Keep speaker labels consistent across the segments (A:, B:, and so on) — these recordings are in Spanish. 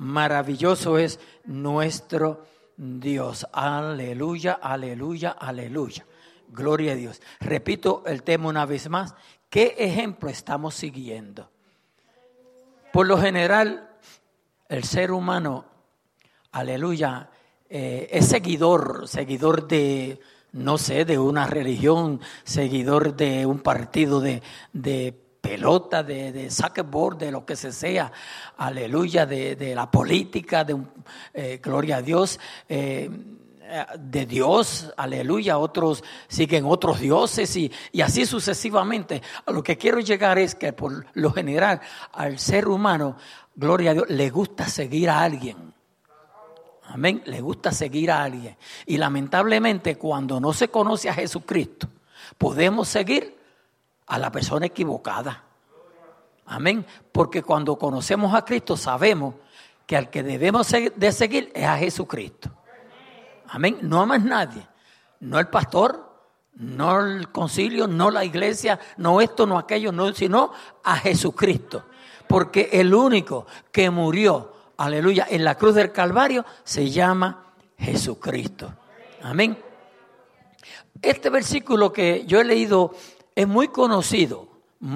A: Maravilloso es nuestro Dios. Aleluya, aleluya, aleluya. Gloria a Dios. Repito el tema una vez más. ¿Qué ejemplo estamos siguiendo? Por lo general, el ser humano, aleluya, es seguidor de, no sé, de una religión, seguidor de un partido de pelota, de soccer, de lo que sea, aleluya, de la política, gloria a Dios, de Dios, aleluya. Otros siguen otros dioses y así sucesivamente. A lo que quiero llegar es que por lo general al ser humano, gloria a Dios, le gusta seguir a alguien. Amén, le gusta seguir a alguien. Y lamentablemente cuando no se conoce a Jesucristo, podemos seguir a la persona equivocada. Amén, porque cuando conocemos a Cristo sabemos que al que debemos de seguir es a Jesucristo. Amén, no a más nadie, no el pastor, no el concilio, no la iglesia, no esto, no aquello, no, sino a Jesucristo. Porque el único que murió, aleluya, en la cruz del Calvario se llama Jesucristo. Amén. Este versículo que yo he leído es muy conocido,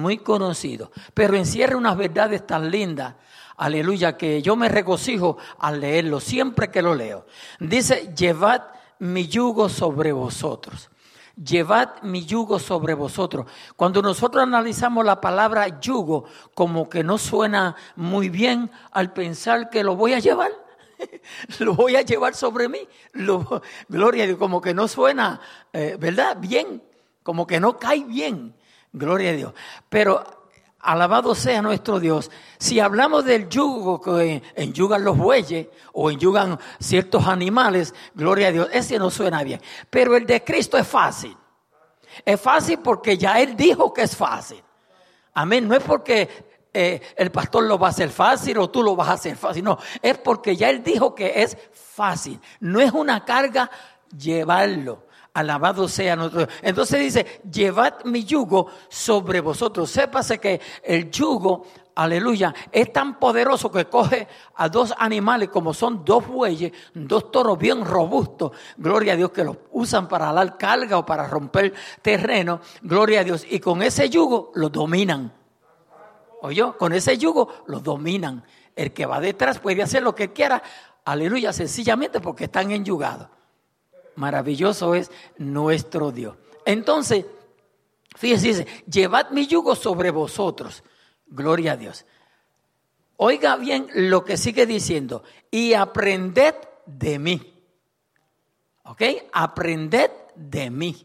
A: pero encierra unas verdades tan lindas, aleluya, que yo me regocijo al leerlo siempre que lo leo. Dice, llevad mi yugo sobre vosotros. Llevad mi yugo sobre vosotros. Cuando nosotros analizamos la palabra yugo, como que no suena muy bien al pensar que lo voy a llevar. Lo voy a llevar sobre mí. Gloria a Dios, como que no suena, ¿verdad? Bien, como que no cae bien. Gloria a Dios. Pero alabado sea nuestro Dios. Si hablamos del yugo que enyugan los bueyes o enyugan ciertos animales, gloria a Dios, ese no suena bien. Pero el de Cristo es fácil. Es fácil porque ya Él dijo que es fácil. Amén. No es porque el pastor lo va a hacer fácil o tú lo vas a hacer fácil. No, es porque ya Él dijo que es fácil. No es una carga llevarlo. Alabado sea nuestro Dios. Entonces dice, llevad mi yugo sobre vosotros. Sépase que el yugo, aleluya, es tan poderoso que coge a dos animales como son dos bueyes, dos toros bien robustos, gloria a Dios, que los usan para dar carga o para romper terreno, gloria a Dios, y con ese yugo los dominan. ¿Oyó? Con ese yugo los dominan. El que va detrás puede hacer lo que quiera, aleluya, sencillamente porque están enyugados. Maravilloso es nuestro Dios. Entonces, fíjense, dice, llevad mi yugo sobre vosotros. Gloria a Dios. Oiga bien lo que sigue diciendo. Y aprended de mí. ¿Ok? Aprended de mí.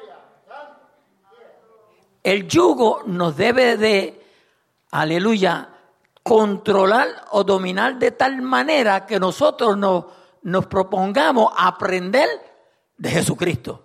A: El yugo nos debe de, aleluya, controlar o dominar de tal manera que nosotros nos propongamos aprender de Jesucristo.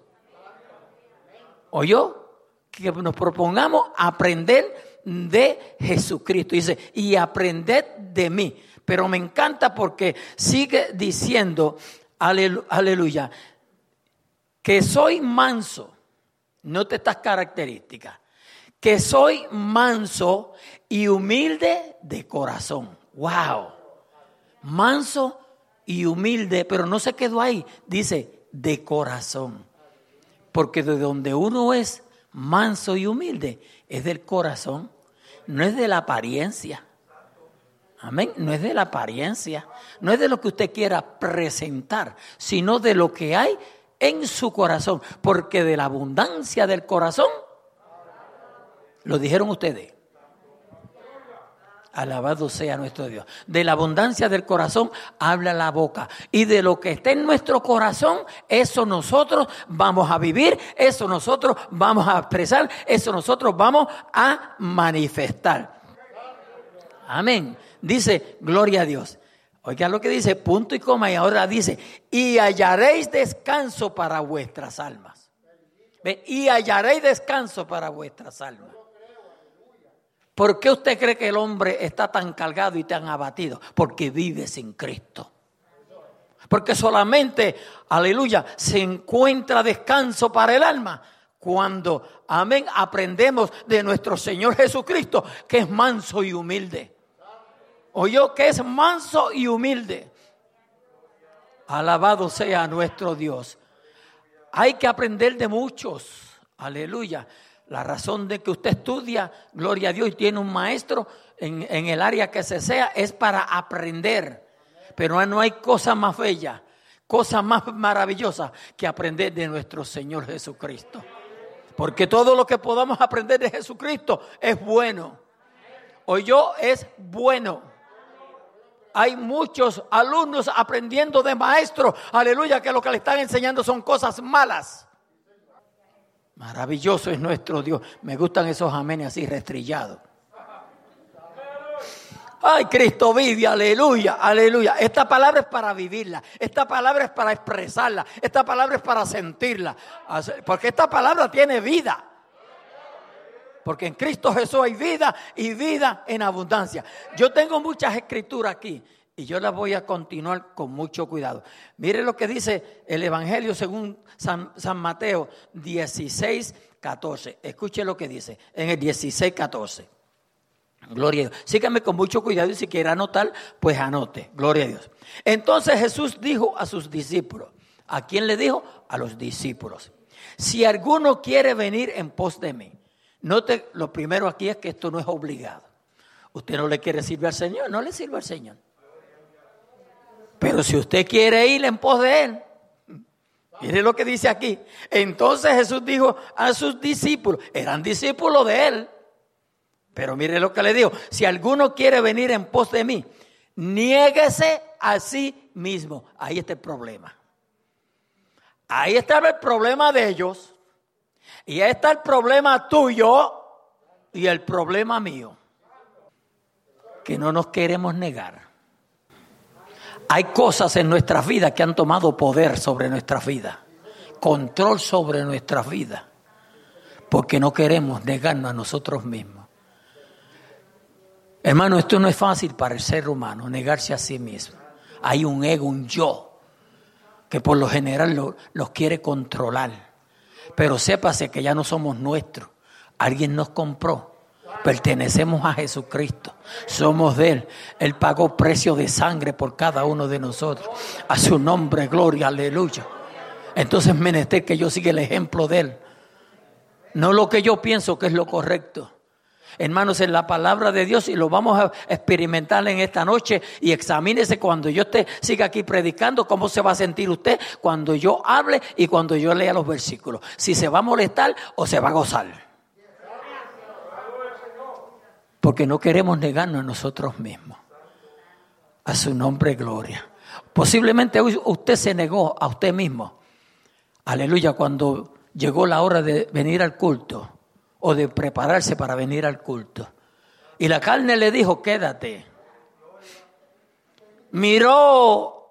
A: ¿Oyó? Que nos propongamos aprender de Jesucristo. Dice, y aprended de mí. Pero me encanta porque sigue diciendo, aleluya, que soy manso. Note estas características. Que soy manso y humilde de corazón. ¡Wow! Manso y humilde, pero no se quedó ahí. Dice, de corazón. Porque de donde uno es manso y humilde, es del corazón. No es de la apariencia. Amén. No es de la apariencia. No es de lo que usted quiera presentar, sino de lo que hay en su corazón. Porque de la abundancia del corazón, lo dijeron ustedes. Alabado sea nuestro Dios. De la abundancia del corazón habla la boca. Y de lo que está en nuestro corazón, eso nosotros vamos a vivir, eso nosotros vamos a expresar, eso nosotros vamos a manifestar. Amén. Dice, gloria a Dios. Oiga lo que dice, punto y coma, y ahora dice, y hallaréis descanso para vuestras almas. ¿Ve? Y hallaréis descanso para vuestras almas. ¿Por qué usted cree que el hombre está tan cargado y tan abatido? Porque vive sin Cristo. Porque solamente, aleluya, se encuentra descanso para el alma cuando, amén, aprendemos de nuestro Señor Jesucristo, que es manso y humilde. Oyó que es manso y humilde. Alabado sea nuestro Dios. Hay que aprender de muchos. Aleluya. La razón de que usted estudia, gloria a Dios, y tiene un maestro en el área que sea, es para aprender. Pero no hay cosa más bella, cosa más maravillosa que aprender de nuestro Señor Jesucristo. Porque todo lo que podamos aprender de Jesucristo es bueno. Oyó, es bueno. Hay muchos alumnos aprendiendo de maestros, aleluya, que lo que le están enseñando son cosas malas. Maravilloso es nuestro Dios. Me gustan esos amenes así restrillados. Ay, Cristo vive, aleluya, aleluya. Esta palabra es para vivirla. Esta palabra es para expresarla. Esta palabra es para sentirla. Porque esta palabra tiene vida. Porque en Cristo Jesús hay vida y vida en abundancia. Yo tengo muchas escrituras aquí y yo las voy a continuar con mucho cuidado. Mire lo que dice el Evangelio según San Mateo 16:14. Escuche lo que dice en el 16:14. Gloria a Dios. Sígame con mucho cuidado y si quiere anotar, pues anote. Gloria a Dios. Entonces Jesús dijo a sus discípulos. ¿A quién le dijo? A los discípulos. Si alguno quiere venir en pos de mí. Note, lo primero aquí es que esto no es obligado. Usted no le quiere servir al Señor, no le sirve al Señor. Pero si usted quiere ir en pos de Él, mire lo que dice aquí. Entonces Jesús dijo a sus discípulos, eran discípulos de Él. Pero mire lo que le digo, si alguno quiere venir en pos de mí, niéguese a sí mismo. Ahí está el problema. Ahí estaba el problema de ellos. Y ahí está el problema tuyo y el problema mío. Que no nos queremos negar. Hay cosas en nuestras vidas que han tomado poder sobre nuestras vidas. Control sobre nuestras vidas. Porque no queremos negarnos a nosotros mismos. Hermano, esto no es fácil para el ser humano, negarse a sí mismo. Hay un ego, un yo, que por lo general los quiere controlar. Pero sépase que ya no somos nuestros. Alguien nos compró. Pertenecemos a Jesucristo. Somos de Él. Él pagó precio de sangre por cada uno de nosotros. A su nombre, gloria, aleluya. Entonces menester que yo siga el ejemplo de Él. No lo que yo pienso que es lo correcto. Hermanos, en la palabra de Dios, y lo vamos a experimentar en esta noche, y examínese cuando yo siga aquí predicando, cómo se va a sentir usted cuando yo hable y cuando yo lea los versículos. Si se va a molestar o se va a gozar. Porque no queremos negarnos a nosotros mismos. A su nombre, gloria. Posiblemente usted se negó a usted mismo. Aleluya, cuando llegó la hora de venir al culto. O de prepararse para venir al culto. Y la carne le dijo, quédate. Miró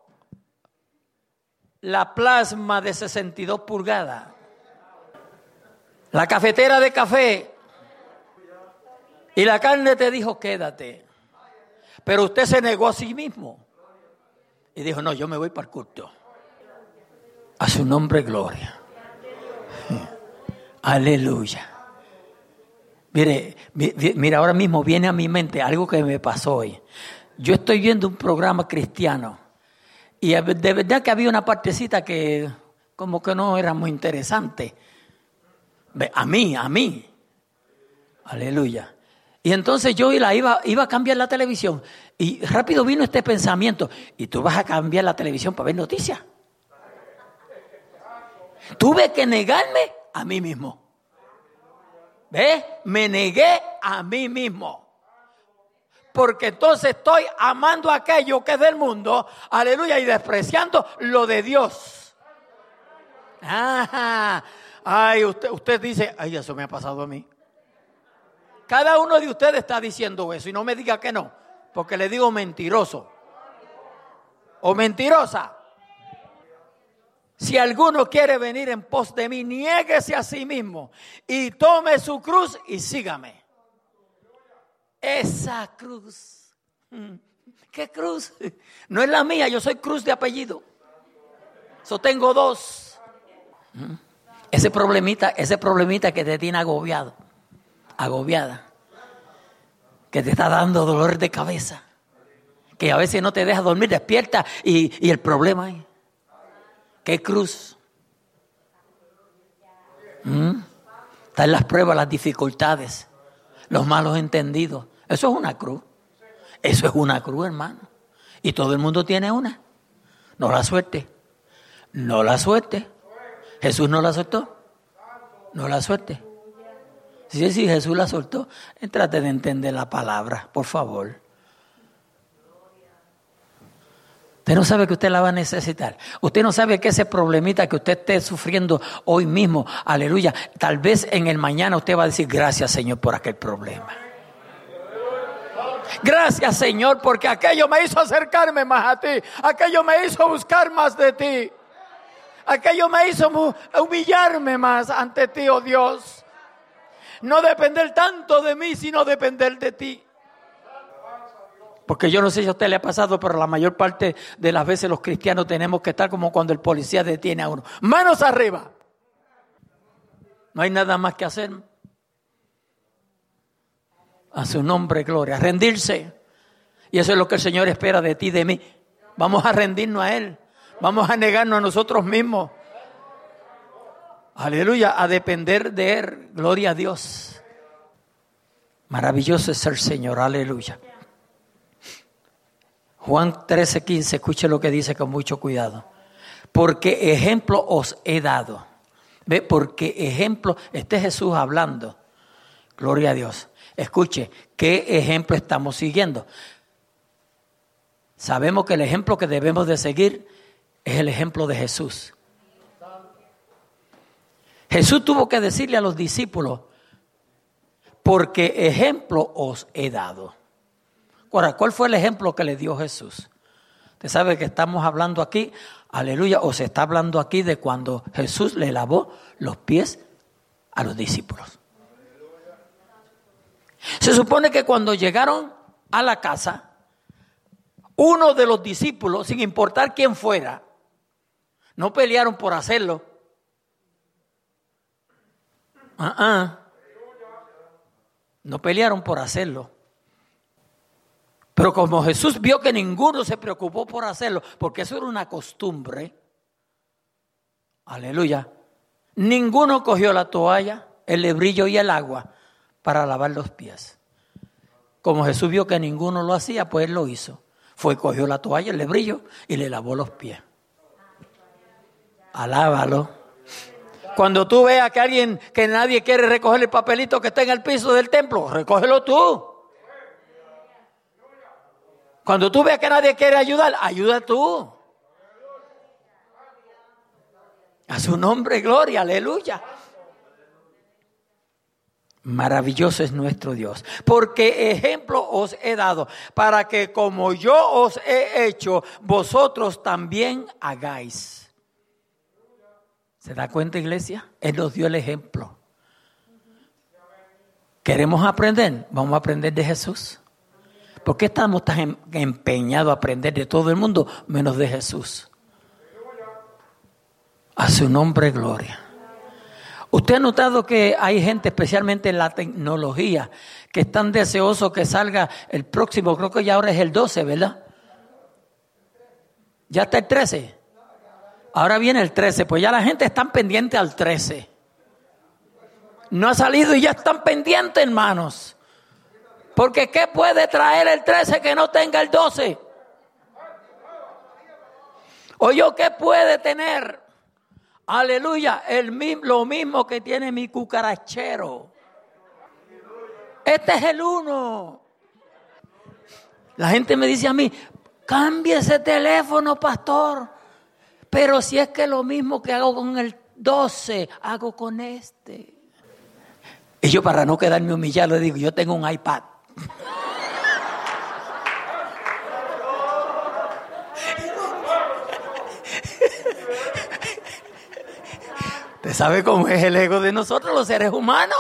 A: la plasma de 62 pulgadas. La cafetera de café. Y la carne te dijo, quédate. Pero usted se negó a sí mismo. Y dijo, no, yo me voy para el culto. A su nombre, gloria. Aleluya. Mire, ahora mismo viene a mi mente algo que me pasó hoy. Yo estoy viendo un programa cristiano y de verdad que había una partecita que como que no era muy interesante. A mí. Aleluya. Y entonces yo iba a cambiar la televisión y rápido vino este pensamiento. ¿Y tú vas a cambiar la televisión para ver noticias? Tuve que negarme a mí mismo. ¿Ves? Me negué a mí mismo. Porque entonces estoy amando aquello que es del mundo, aleluya, y despreciando lo de Dios. Ay, usted dice, ay, eso me ha pasado a mí. Cada uno de ustedes está diciendo eso y no me diga que no, porque le digo mentiroso o mentirosa. Si alguno quiere venir en pos de mí, niéguese a sí mismo y tome su cruz y sígame. Esa cruz. ¿Qué cruz? No es la mía, yo soy Cruz de apellido. Yo tengo dos. Ese problemita que te tiene agobiada, que te está dando dolor de cabeza. que a veces no te deja dormir, despierta y el problema es, ¿qué cruz? Están las pruebas, las dificultades, los malos entendidos. Eso es una cruz. Eso es una cruz, hermano. Y todo el mundo tiene una. No la suelte. No la suelte. Jesús no la soltó. No la suelte. Sí, Jesús la soltó. Trate de entender la palabra, por favor. Usted no sabe que usted la va a necesitar. Usted no sabe que ese problemita que usted esté sufriendo hoy mismo, aleluya, tal vez en el mañana usted va a decir gracias, Señor, por aquel problema. Gracias, Señor, porque aquello me hizo acercarme más a ti. Aquello me hizo buscar más de ti. Aquello me hizo humillarme más ante ti, oh Dios. No depender tanto de mí, sino depender de ti. Porque yo no sé si a usted le ha pasado, pero la mayor parte de las veces los cristianos tenemos que estar como cuando el policía detiene a uno. Manos arriba. No hay nada más que hacer. A su nombre, gloria. Rendirse. Y eso es lo que el Señor espera de ti y de mí. Vamos a rendirnos a Él. Vamos a negarnos a nosotros mismos. Aleluya. A depender de Él. Gloria a Dios. Maravilloso es el Señor. Aleluya. Juan 13:15, escuche lo que dice con mucho cuidado. Porque ejemplo os he dado. ¿Ve? Porque ejemplo, este es Jesús hablando. Gloria a Dios. Escuche, ¿qué ejemplo estamos siguiendo? Sabemos que el ejemplo que debemos de seguir es el ejemplo de Jesús. Jesús tuvo que decirle a los discípulos, porque ejemplo os he dado. Ahora, ¿cuál fue el ejemplo que le dio Jesús? Usted sabe que estamos hablando aquí, aleluya, o se está hablando aquí de cuando Jesús le lavó los pies a los discípulos. Se supone que cuando llegaron a la casa, uno de los discípulos, sin importar quién fuera, no pelearon por hacerlo. No pelearon por hacerlo. Pero como Jesús vio que ninguno se preocupó por hacerlo, porque eso era una costumbre, aleluya, ninguno cogió la toalla, el lebrillo y el agua para lavar los pies. Como Jesús vio que ninguno lo hacía, pues él lo hizo. Cogió la toalla, el lebrillo y le lavó los pies. Alábalo. Cuando tú veas que nadie quiere recoger el papelito que está en el piso del templo, recógelo tú. Cuando tú veas que nadie quiere ayudar, ayuda tú. A su nombre, gloria, aleluya. Maravilloso es nuestro Dios. Porque ejemplo os he dado, para que como yo os he hecho, vosotros también hagáis. ¿Se da cuenta, iglesia? Él nos dio el ejemplo. ¿Queremos aprender? Vamos a aprender de Jesús. ¿Por qué estamos tan empeñados a aprender de todo el mundo menos de Jesús? A su nombre, gloria. Usted ha notado que hay gente, especialmente en la tecnología, que están deseosos que salga el próximo, creo que ya ahora es el 12, ¿verdad? Ya está el 13. Ahora viene el 13, pues ya la gente está pendiente al 13. No ha salido y ya están pendientes, hermanos. Porque ¿qué puede traer el 13 que no tenga el 12? O yo, ¿qué puede tener? Aleluya, lo mismo que tiene mi cucarachero. Este es el 1. La gente me dice a mí, cambie ese teléfono, pastor. Pero si es que lo mismo que hago con el 12, hago con este. Y yo, para no quedarme humillado, le digo, yo tengo un iPad. ¿Usted sabe cómo es el ego de nosotros, los seres humanos?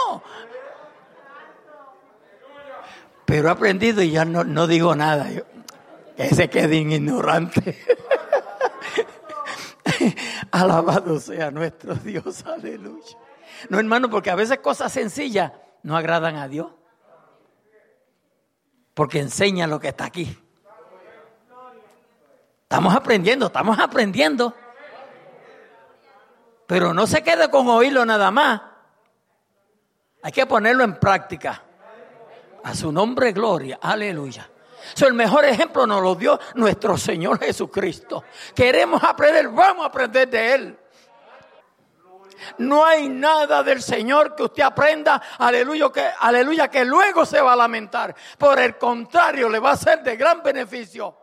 A: Pero he aprendido y ya no digo nada. Que se quede ignorante. Alabado sea nuestro Dios, aleluya. No, hermano, porque a veces cosas sencillas no agradan a Dios. Porque enseña lo que está aquí. Estamos aprendiendo. Pero no se quede con oírlo nada más. Hay que ponerlo en práctica. A su nombre, gloria. Aleluya. El mejor ejemplo nos lo dio nuestro Señor Jesucristo. Queremos aprender, vamos a aprender de Él. No hay nada del Señor que usted aprenda, aleluya, que luego se va a lamentar. Por el contrario, le va a ser de gran beneficio.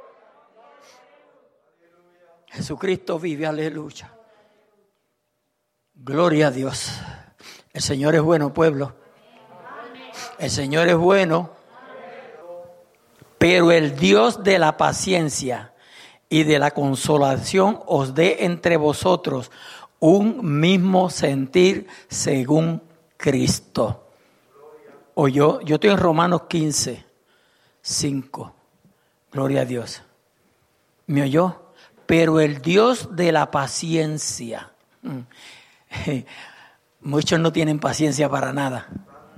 A: Jesucristo vive, aleluya. Gloria a Dios. El Señor es bueno, pueblo. El Señor es bueno. Pero el Dios de la paciencia y de la consolación os dé entre vosotros un mismo sentir según Cristo. O yo estoy en Romanos 15, 5. Gloria a Dios. ¿Me oyó? Pero el Dios de la paciencia. Muchos no tienen paciencia para nada.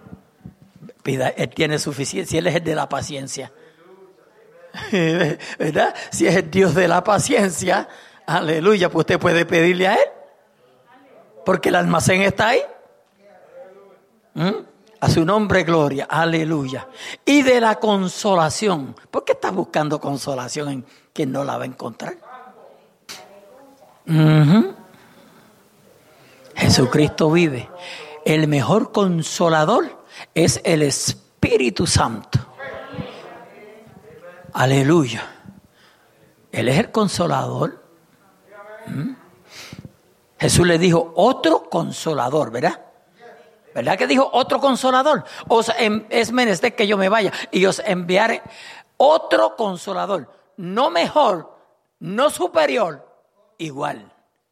A: Él tiene suficiencia. Él es el de la paciencia. ¿Verdad? Si es el Dios de la paciencia, aleluya, pues usted puede pedirle a Él. Porque el almacén está ahí. A su nombre, gloria, aleluya. Y de la consolación. ¿Por qué está buscando consolación en quien no la va a encontrar? Jesucristo vive. El mejor consolador es el Espíritu Santo. Aleluya. Él es el consolador. Jesús le dijo otro consolador, ¿verdad? ¿Verdad que dijo otro consolador? Es menester que yo me vaya y os enviaré otro consolador. No mejor, no superior, igual.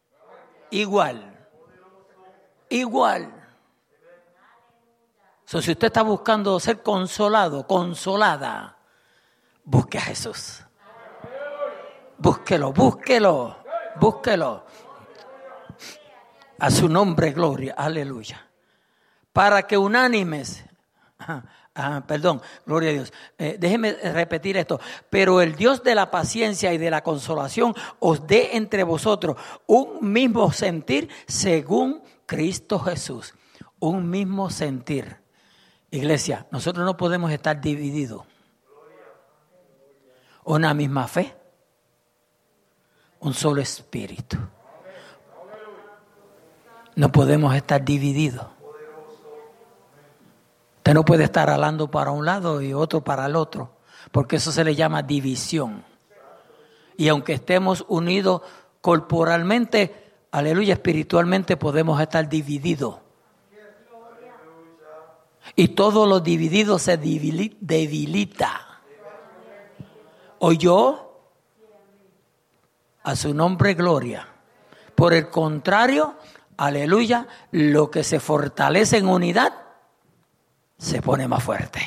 A: Si usted está buscando ser consolado, consolada, busque a Jesús. Búsquelo. A su nombre, gloria, aleluya. Para que unánimes, gloria a Dios. Déjeme repetir esto. Pero el Dios de la paciencia y de la consolación os dé entre vosotros un mismo sentir según Cristo Jesús. Un mismo sentir. Iglesia, nosotros no podemos estar divididos. Una misma fe, un solo espíritu. No podemos estar divididos. Usted no puede estar hablando para un lado y otro para el otro, porque eso se le llama división. Y aunque estemos unidos corporalmente, aleluya, espiritualmente podemos estar divididos. Y todo lo dividido se debilita. ¿Oyó? A su nombre, gloria. Por el contrario, aleluya, lo que se fortalece en unidad se pone más fuerte.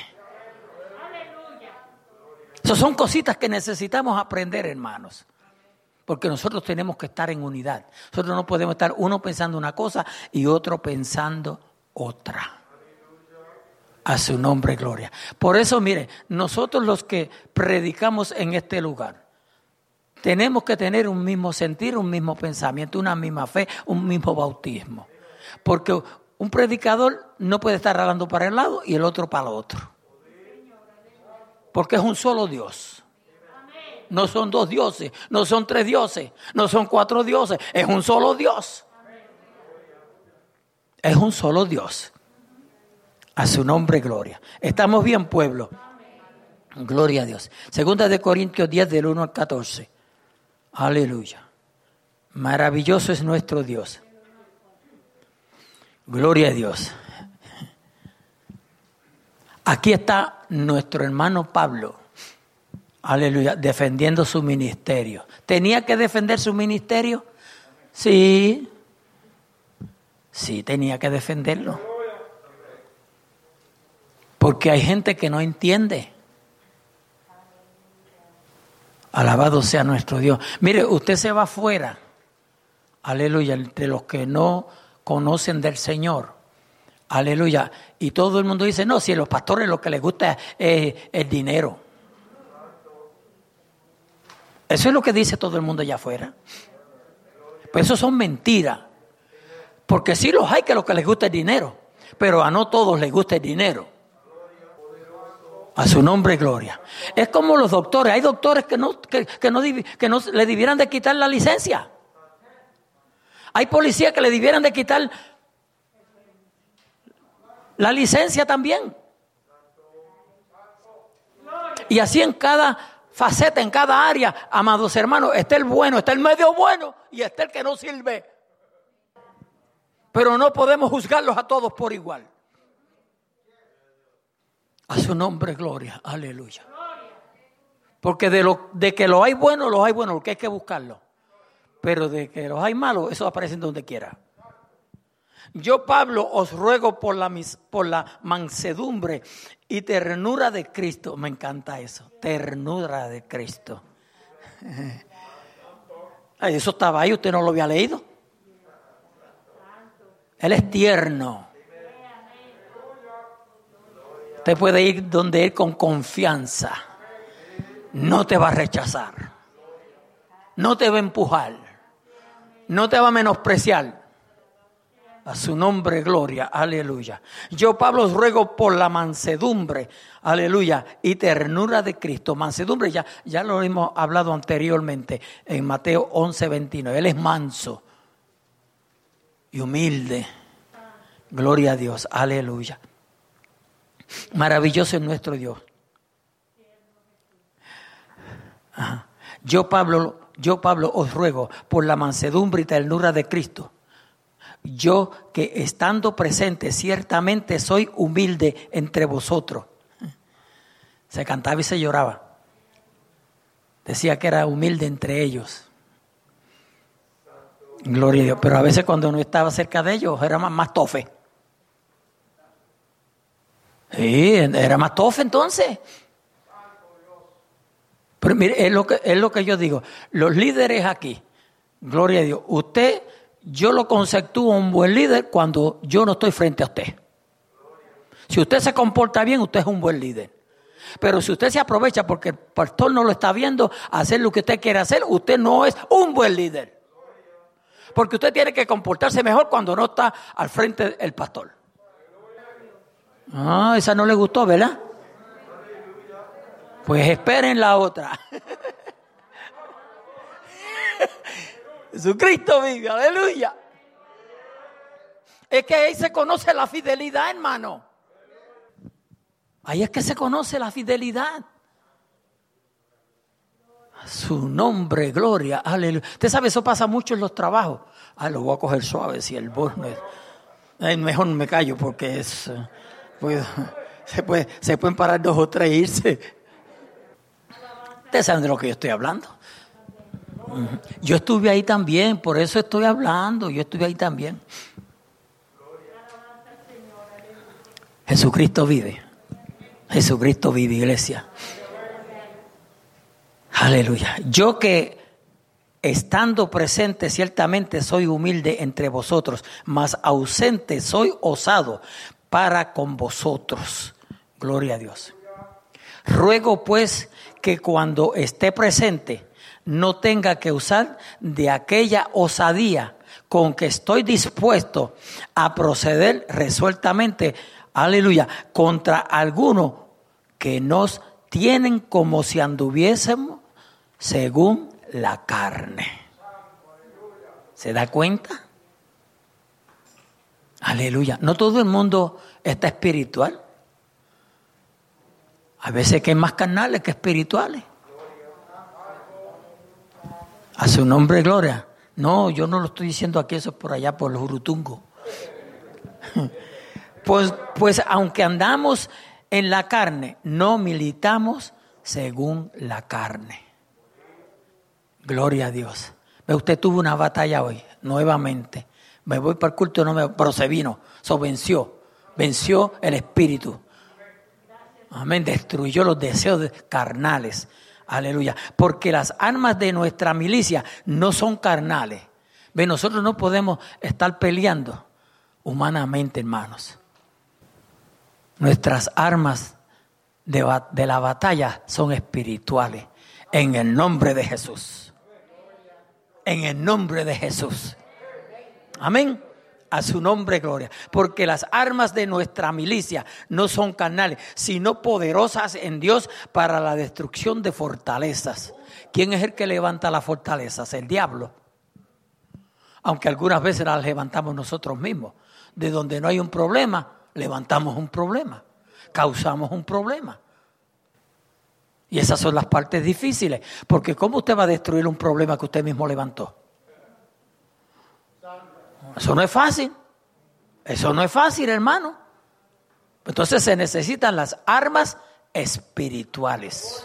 A: Esas son cositas que necesitamos aprender, hermanos. Porque nosotros tenemos que estar en unidad. Nosotros no podemos estar uno pensando una cosa y otro pensando otra. A su nombre, gloria. Por eso, mire, nosotros los que predicamos en este lugar, tenemos que tener un mismo sentir, un mismo pensamiento, una misma fe, un mismo bautismo. Porque un predicador no puede estar hablando para el lado y el otro para el otro. Porque es un solo Dios. No son dos dioses, no son tres dioses, no son cuatro dioses, es un solo Dios. Es un solo Dios. A su nombre, gloria. ¿Estamos bien, pueblo? Gloria a Dios. Segunda de Corintios 10, del 1 al 14. Aleluya. Maravilloso es nuestro Dios. Gloria a Dios. Aquí está nuestro hermano Pablo. Aleluya. Defendiendo su ministerio. ¿Tenía que defender su ministerio? Sí. Sí, tenía que defenderlo. Porque hay gente que no entiende. Alabado sea nuestro Dios. Mire, usted se va afuera. Aleluya. Entre los que no conocen del Señor. Aleluya. Y todo el mundo dice, no, si a los pastores lo que les gusta es el dinero. Eso es lo que dice todo el mundo allá afuera. Pues eso son mentiras. Porque sí los hay que lo que les gusta el dinero, pero a no todos les gusta el dinero. A su nombre, gloria. Es como los doctores. Hay doctores que no le debieran de quitar la licencia. Hay policías que le debieran de quitar la licencia también. Y así en cada faceta, en cada área, amados hermanos, está el bueno, está el medio bueno y está el que no sirve. Pero no podemos juzgarlos a todos por igual. A su nombre, gloria, aleluya. Porque de que los hay buenos, porque hay que buscarlo. Pero de que los hay malos, eso aparece en donde quiera. Yo, Pablo, os ruego por la mansedumbre y ternura de Cristo. Me encanta eso, ternura de Cristo. Ay, eso estaba ahí, usted no lo había leído. Él es tierno. Usted puede ir donde Él con confianza. No te va a rechazar. No te va a empujar. No te va a menospreciar. A su nombre, gloria, aleluya. Yo, Pablo, os ruego por la mansedumbre, aleluya, y ternura de Cristo. Mansedumbre, ya lo hemos hablado anteriormente en Mateo 11:29. Él es manso y humilde. Gloria a Dios, aleluya. Maravilloso es nuestro Dios. Ajá. Yo, Pablo, os ruego por la mansedumbre y ternura de Cristo. Yo que estando presente ciertamente soy humilde entre vosotros. Se cantaba y se lloraba. Decía que era humilde entre ellos. Gloria a Dios. Pero a veces cuando no estaba cerca de ellos era más tofe. Sí, era más tofe entonces. Pero mire, es lo que yo digo. Los líderes aquí, gloria a Dios, yo lo conceptúo un buen líder cuando yo no estoy frente a usted. Si usted se comporta bien, usted es un buen líder. Pero si usted se aprovecha porque el pastor no lo está viendo hacer lo que usted quiere hacer, usted no es un buen líder. Porque usted tiene que comportarse mejor cuando no está al frente del pastor. Ah, esa no le gustó, ¿verdad? Pues esperen la otra. Jesucristo vive, aleluya. Es que ahí se conoce la fidelidad, hermano. Ahí es que se conoce la fidelidad. A su nombre, gloria, aleluya. Usted sabe, eso pasa mucho en los trabajos. Lo voy a coger suave si el boss no es. Mejor me callo porque es... se pueden parar 2 o 3 e irse. Ustedes saben de lo que yo estoy hablando. Yo estuve ahí también, por eso estoy hablando. Yo estuve ahí también. Jesucristo vive. Jesucristo vive, iglesia. Aleluya. Yo que estando presente ciertamente soy humilde entre vosotros, mas ausente soy osado para con vosotros. Gloria a Dios. Ruego pues que cuando esté presente no tenga que usar de aquella osadía con que estoy dispuesto a proceder resueltamente, aleluya, contra algunos que nos tienen como si anduviésemos según la carne. ¿Se da cuenta? Aleluya. No todo el mundo está espiritual. A veces que hay más carnales que espirituales. A su nombre, gloria. No, yo no lo estoy diciendo aquí, eso es por allá, por el Jurutungo. Pues aunque andamos en la carne, no militamos según la carne. Gloria a Dios. Usted tuvo una batalla hoy, nuevamente. Me voy para el culto, pero se vino, venció el espíritu. Amén, destruyó los deseos carnales. Aleluya. Porque las armas de nuestra milicia no son carnales. ¿Ve? Nosotros no podemos estar peleando humanamente, hermanos. Nuestras armas de la batalla son espirituales. En el nombre de Jesús. En el nombre de Jesús. Amén. A su nombre, gloria. Porque las armas de nuestra milicia no son carnales, sino poderosas en Dios para la destrucción de fortalezas. ¿Quién es el que levanta las fortalezas? El diablo. Aunque algunas veces las levantamos nosotros mismos. De donde no hay un problema, levantamos un problema. Causamos un problema. Y esas son las partes difíciles. Porque ¿cómo usted va a destruir un problema que usted mismo levantó? Eso no es fácil. Eso no es fácil, hermano. Entonces se necesitan las armas espirituales.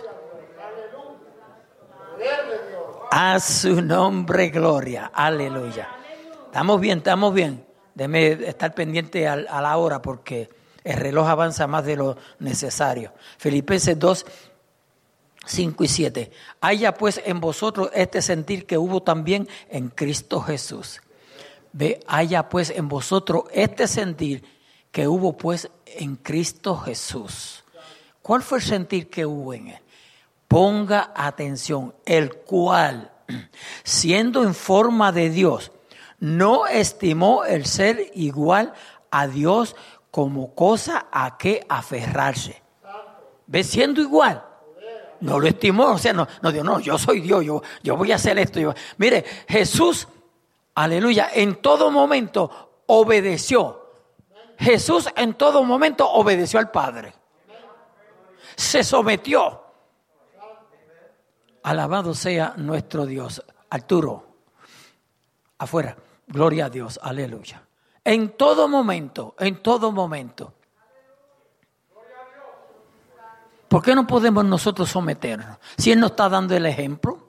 A: A su nombre, gloria. Aleluya. Estamos bien, estamos bien. Déjeme estar pendiente a la hora porque el reloj avanza más de lo necesario. Filipenses 2, 5 y 7. Haya pues en vosotros este sentir que hubo también en Cristo Jesús. Haya pues en vosotros este sentir que hubo pues en Cristo Jesús. ¿Cuál fue el sentir que hubo en él? Ponga atención, el cual, siendo en forma de Dios, no estimó el ser igual a Dios como cosa a que aferrarse. ¿Ves? Siendo igual. No lo estimó, o sea, no dijo, no, yo soy Dios, yo voy a hacer esto. Mire, Jesús, aleluya, en todo momento obedeció. Jesús en todo momento obedeció al Padre. Se sometió. Alabado sea nuestro Dios. Arturo, afuera, gloria a Dios, aleluya. En todo momento, en todo momento. ¿Por qué no podemos nosotros someternos? Si Él nos está dando el ejemplo.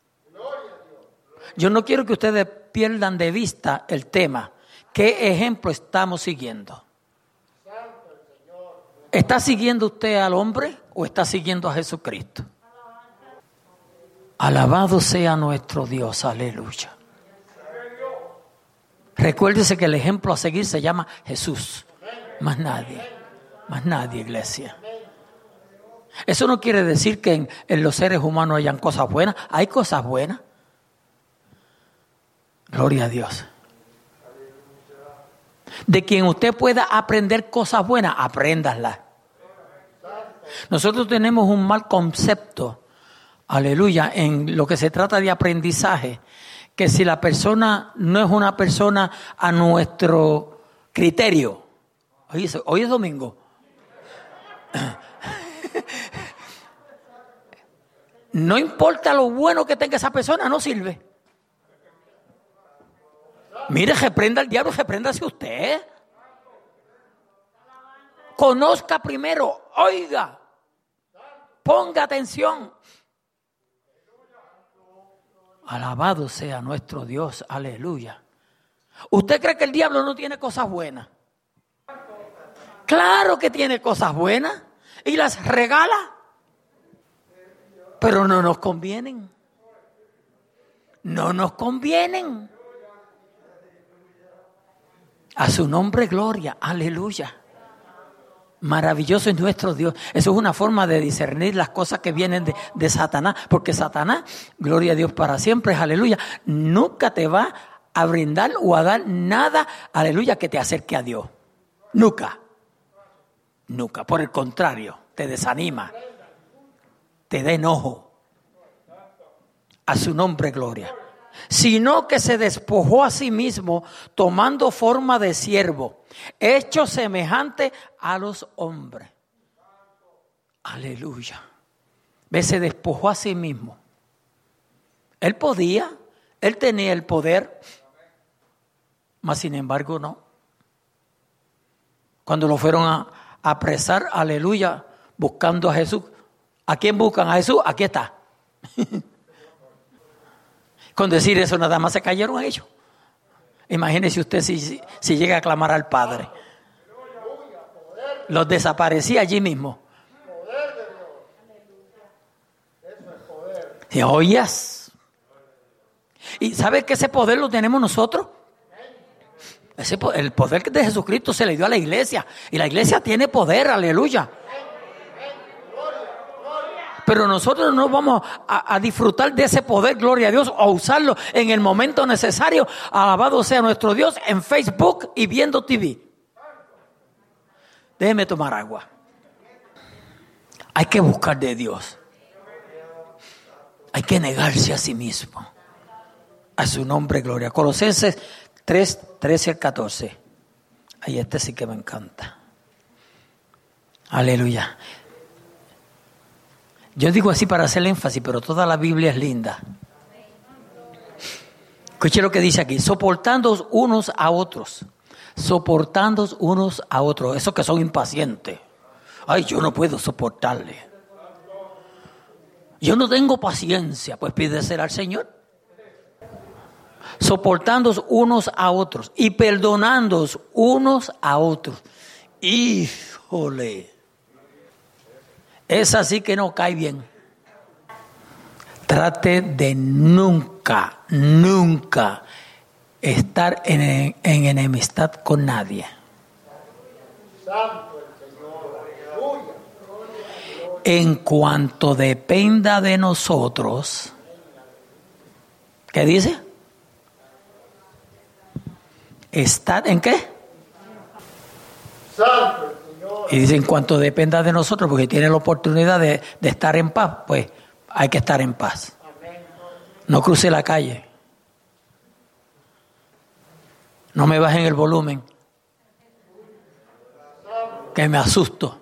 A: Yo no quiero que ustedes pierdan de vista el tema. ¿Qué ejemplo estamos siguiendo? ¿Está siguiendo usted al hombre o está siguiendo a Jesucristo? Alabado sea nuestro Dios, aleluya. Recuérdese que el ejemplo a seguir se llama Jesús. Más nadie, iglesia. Eso no quiere decir que en los seres humanos hayan cosas buenas. Hay cosas buenas. Gloria a Dios. De quien usted pueda aprender cosas buenas, apréndalas. Nosotros tenemos un mal concepto, aleluya, en lo que se trata de aprendizaje, que si la persona no es una persona a nuestro criterio, hoy es domingo, no importa lo bueno que tenga esa persona, no sirve. Mire, reprenda al diablo, repréndase usted. Conozca primero, oiga, ponga atención. Alabado sea nuestro Dios, aleluya. ¿Usted cree que el diablo no tiene cosas buenas? Claro que tiene cosas buenas y las regala, pero no nos convienen. No nos convienen. A su nombre, gloria, aleluya. Maravilloso es nuestro Dios. Eso es una forma de discernir las cosas que vienen de Satanás. Porque Satanás, gloria a Dios para siempre, aleluya, nunca te va a brindar o a dar nada, aleluya, que te acerque a Dios. Nunca. Nunca. Por el contrario, te desanima. Te da enojo. A su nombre, gloria. Sino que se despojó a sí mismo tomando forma de siervo, hecho semejante a los hombres. Aleluya. ¿Ves? Se despojó a sí mismo. Él podía, él tenía el poder, mas sin embargo no. Cuando lo fueron a apresar, aleluya, buscando a Jesús. ¿A quién buscan? A Jesús, aquí está. Con decir eso nada más se cayeron a ellos. Imagínese usted si llega a clamar al Padre. Los desaparecía allí mismo. ¿Y oyes? ¿Y sabes que ese poder lo tenemos nosotros? El poder de Jesucristo se le dio a la iglesia. Y la iglesia tiene poder, aleluya. Pero nosotros no vamos a disfrutar de ese poder, gloria a Dios, o a usarlo en el momento necesario. Alabado sea nuestro Dios en Facebook y viendo TV. Déjeme tomar agua. Hay que buscar de Dios. Hay que negarse a sí mismo. A su nombre, gloria. Colosenses 3, 13 al 14. Ay, este sí que me encanta. Aleluya. Yo digo así para hacer énfasis, pero toda la Biblia es linda. Escuche lo que dice aquí. Soportándoos unos a otros. Soportándoos unos a otros. Esos que son impacientes. Ay, yo no puedo soportarle. Yo no tengo paciencia. Pues pídesela al Señor. Soportándoos unos a otros. Y perdonándoos unos a otros. Híjole. Esa sí que no cae bien. Trate de nunca estar en enemistad con nadie. En cuanto dependa de nosotros, ¿qué dice? ¿Estar en qué? Y dice, en cuanto dependa de nosotros, porque tiene la oportunidad de estar en paz, pues hay que estar en paz. No cruce la calle. No me bajen el volumen, que me asusto.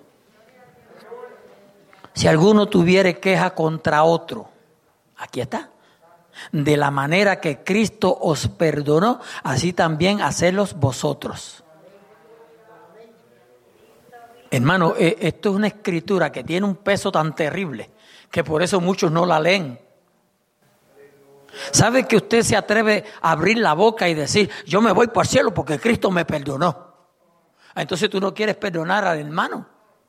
A: Si alguno tuviere queja contra otro, aquí está. De la manera que Cristo os perdonó, así también hacedlos vosotros. Hermano, esto es una escritura que tiene un peso tan terrible que por eso muchos no la leen. ¿Sabe que usted se atreve a abrir la boca y decir, yo me voy para el cielo porque Cristo me perdonó? Entonces tú no quieres perdonar al hermano.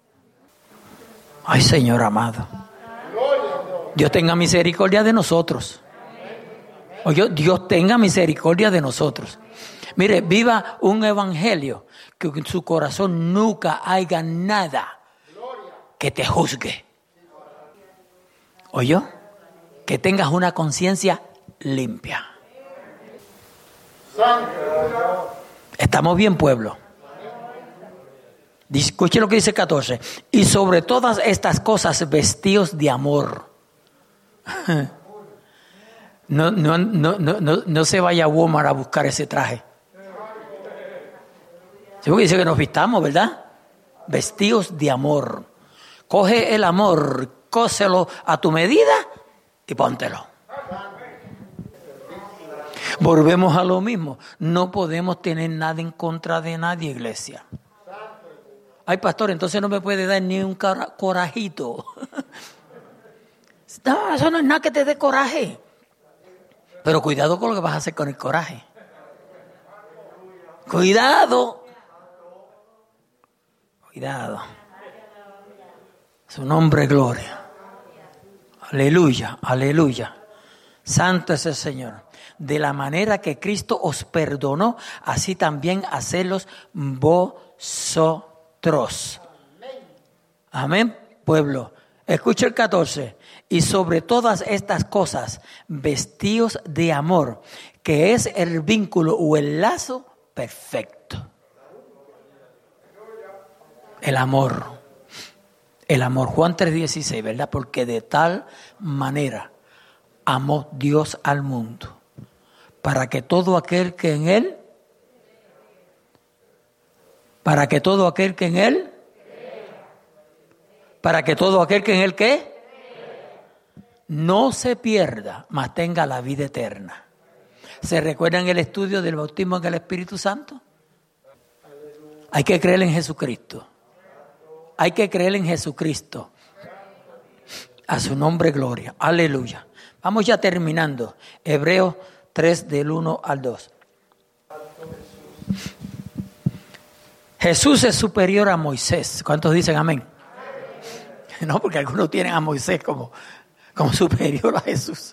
A: Ay, Señor amado. Dios tenga misericordia de nosotros. Oye, Dios tenga misericordia de nosotros. Mire, viva un evangelio que en su corazón nunca haya nada que te juzgue. ¿Oyó? Que tengas una conciencia limpia. ¿Estamos bien, pueblo? Escuche lo que dice 14. Y sobre todas estas cosas vestíos de amor. No se vaya a Walmart a buscar ese traje. Seguro que dice que nos vistamos, ¿verdad? Vestíos de amor. Coge el amor, cóselo a tu medida y póntelo. Volvemos a lo mismo. No podemos tener nada en contra de nadie, iglesia. Ay, pastor, entonces no me puede dar ni un corajito. No, eso no es nada que te dé coraje. Pero cuidado con lo que vas a hacer con el coraje. Cuidado. Cuidado. Su nombre, gloria. Aleluya, aleluya. Santo es el Señor. De la manera que Cristo os perdonó, así también hacedlos vosotros. Amén, pueblo. Escucha el 14. Y sobre todas estas cosas, vestíos de amor, que es el vínculo o el lazo perfecto. El amor. El amor. Juan 3:16, ¿verdad? Porque de tal manera amó Dios al mundo, para que todo aquel que en él, para que todo aquel que en él, para que todo aquel que en él, ¿qué? No se pierda, mas tenga la vida eterna. ¿Se recuerdan el estudio del bautismo en el Espíritu Santo? Hay que creer en Jesucristo. Hay que creer en Jesucristo. A su nombre, gloria. Aleluya. Vamos ya terminando. Hebreos 3, del 1 al 2. Jesús es superior a Moisés. ¿Cuántos dicen amén? No, porque algunos tienen a Moisés como superior a Jesús.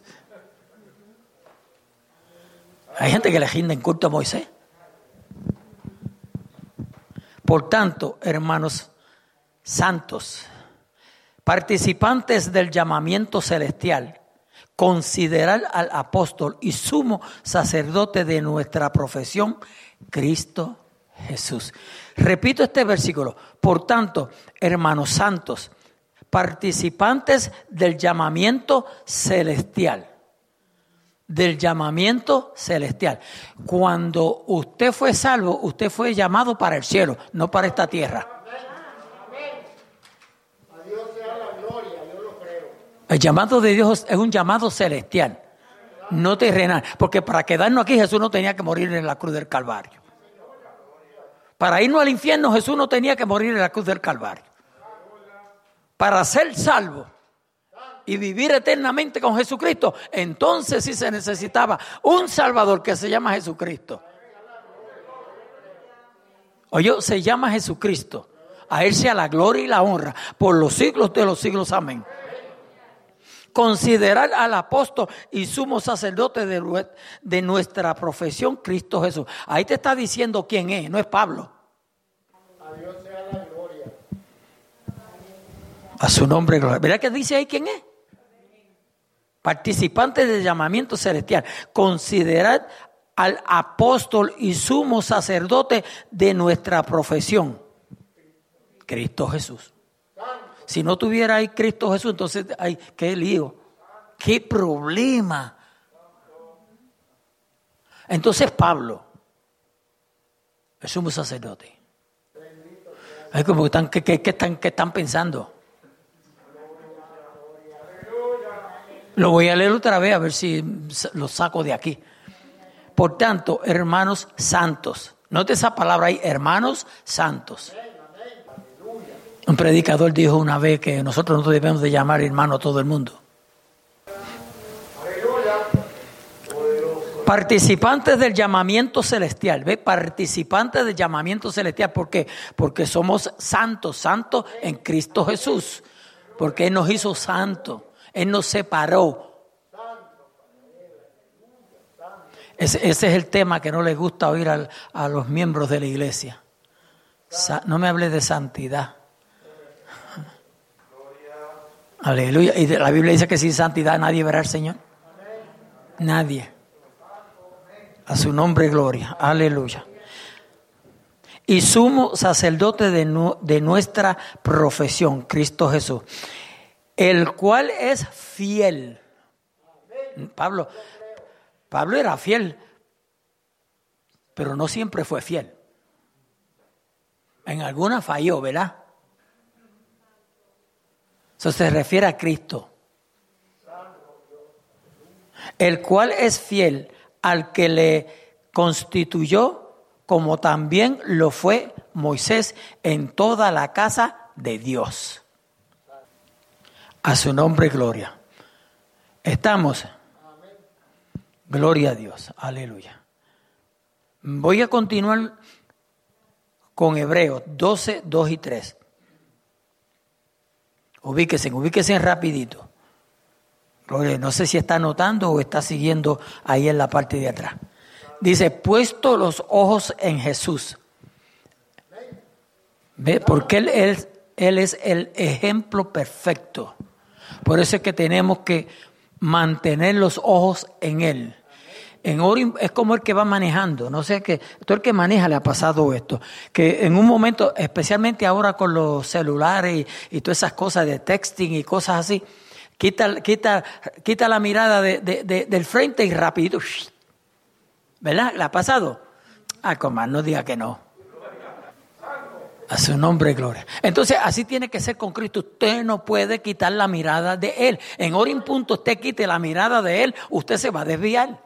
A: Hay gente que le rinde en culto a Moisés. Por tanto, hermanos santos, participantes del llamamiento celestial, considerar al apóstol y sumo sacerdote de nuestra profesión, Cristo Jesús. Repito este versículo. Por tanto, hermanos santos, participantes del llamamiento celestial. Del llamamiento celestial. Cuando usted fue salvo, usted fue llamado para el cielo, no para esta tierra. El llamado de Dios es un llamado celestial, no terrenal. Porque para quedarnos aquí Jesús no tenía que morir en la cruz del Calvario. Para irnos al infierno Jesús no tenía que morir en la cruz del Calvario. Para ser salvo y vivir eternamente con Jesucristo, entonces sí se necesitaba un Salvador que se llama Jesucristo. Oye, se llama Jesucristo. A Él sea la gloria y la honra por los siglos de los siglos. Amén. Considerar al apóstol y sumo sacerdote de nuestra profesión, Cristo Jesús. Ahí te está diciendo quién es, no es Pablo.
B: A Dios sea la gloria.
A: A su nombre, gloria. ¿Verdad que dice ahí quién es? Participantes del llamamiento celestial. Considerar al apóstol y sumo sacerdote de nuestra profesión, Cristo Jesús. Si no tuviera ahí Cristo Jesús, entonces, ay, qué lío, qué problema. Entonces Pablo, el sumo sacerdote, es como ¿qué están pensando? Lo voy a leer otra vez a ver si lo saco de aquí. Por tanto, hermanos santos, note esa palabra ahí, hermanos santos. Un predicador dijo una vez que nosotros no debemos de llamar hermano a todo el mundo. Participantes del llamamiento celestial. ¿Ve? Participantes del llamamiento celestial. ¿Por qué? Porque somos santos en Cristo Jesús. Porque Él nos hizo santos. Él nos separó. Ese es el tema que no les gusta oír a los miembros de la iglesia. No me hable de santidad. Aleluya. Y la Biblia dice que sin santidad nadie verá al Señor. Nadie. A su nombre gloria. Aleluya. Y sumo sacerdote de nuestra profesión, Cristo Jesús, el cual es fiel. Pablo era fiel, pero no siempre fue fiel. En alguna falló, ¿verdad? Eso se refiere a Cristo. El cual es fiel al que le constituyó, como también lo fue Moisés en toda la casa de Dios. A su nombre gloria. Estamos. Gloria a Dios. Aleluya. Voy a continuar con Hebreos 12, 2 y 3. Ubíquese rapidito. No sé si está anotando o está siguiendo ahí en la parte de atrás. Dice, puesto los ojos en Jesús. ¿Ve? Porque Él es el ejemplo perfecto. Por eso es que tenemos que mantener los ojos en Él. Es como el que va manejando. No sé, que todo el que maneja le ha pasado esto. Que en un momento, especialmente ahora con los celulares y todas esas cosas de texting y cosas así, quita la mirada del frente y rapidito. ¿Verdad? ¿Le ha pasado? Comar, no diga que no. A su nombre, gloria. Entonces, así tiene que ser con Cristo. Usted no puede quitar la mirada de Él. En hora y en punto usted quite la mirada de Él, usted se va a desviar.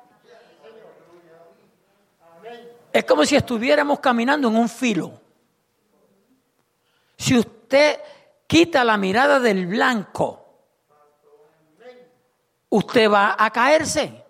A: Es como si estuviéramos caminando en un filo. Si usted quita la mirada del blanco, usted va a caerse.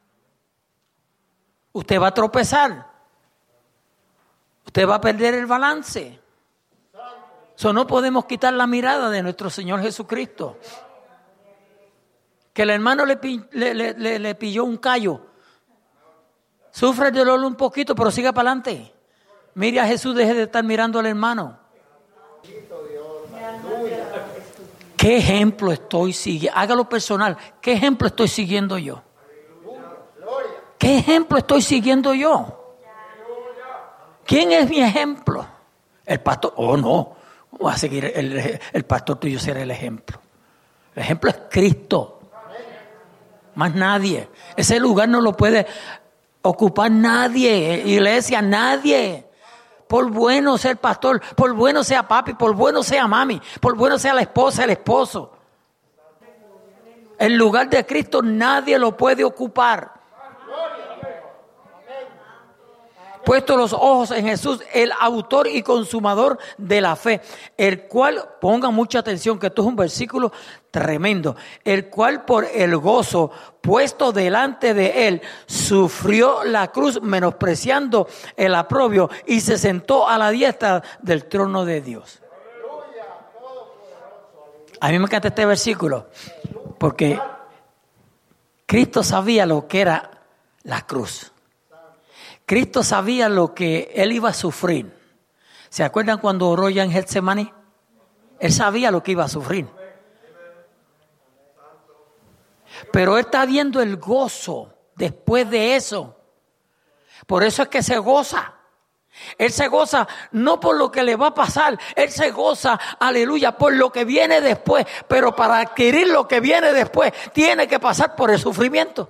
A: Usted va a tropezar. Usted va a perder el balance. No podemos quitar la mirada de nuestro Señor Jesucristo. Que el hermano le pilló un callo. Sufre el dolor un poquito, pero siga para adelante. Mire a Jesús, deje de estar mirando al hermano. ¿Qué ejemplo estoy siguiendo? Hágalo personal. ¿Qué ejemplo estoy siguiendo yo? ¿Qué ejemplo estoy siguiendo yo? ¿Quién es mi ejemplo? El pastor. Oh, no. Voy a seguir el pastor tuyo será el ejemplo. El ejemplo es Cristo. Más nadie. Ese lugar no lo puede ocupar nadie. Iglesia, nadie. Por bueno sea el pastor, por bueno sea papi, por bueno sea mami, por bueno sea la esposa, el esposo. El lugar de Cristo nadie lo puede ocupar. Puesto los ojos en Jesús, el autor y consumador de la fe, el cual, pongan mucha atención que esto es un versículo tremendo, el cual por el gozo puesto delante de él, sufrió la cruz menospreciando el oprobio y se sentó a la diestra del trono de Dios. A mí me encanta este versículo porque Cristo sabía lo que era la cruz. Cristo sabía lo que él iba a sufrir. ¿Se acuerdan cuando oró ya en Getsemaní? Él sabía lo que iba a sufrir. Pero él está viendo el gozo después de eso. Por eso es que se goza. Él se goza no por lo que le va a pasar. Él se goza, aleluya, por lo que viene después. Pero para adquirir lo que viene después, tiene que pasar por el sufrimiento.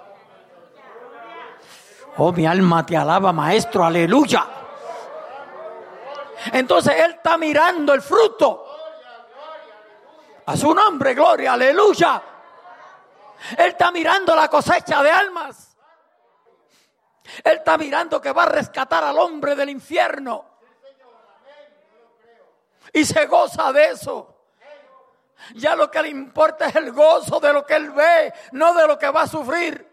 A: Oh, mi alma te alaba, maestro, aleluya. Entonces él está mirando el fruto. A su nombre, gloria, aleluya. Él está mirando la cosecha de almas. Él está mirando que va a rescatar al hombre del infierno. Y se goza de eso. Ya lo que le importa es el gozo de lo que él ve, no de lo que va a sufrir.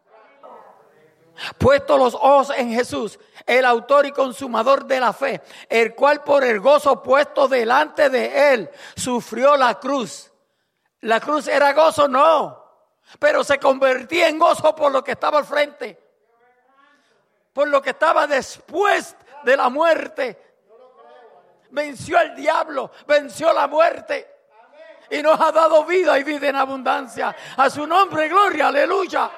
A: Puesto los ojos en Jesús, el autor y consumador de la fe, el cual por el gozo puesto delante de él, sufrió la cruz. ¿La cruz era gozo? No. Pero se convertía en gozo por lo que estaba al frente. Por lo que estaba después de la muerte. Venció al diablo, venció la muerte. Y nos ha dado vida y vida en abundancia. A su nombre, gloria, aleluya.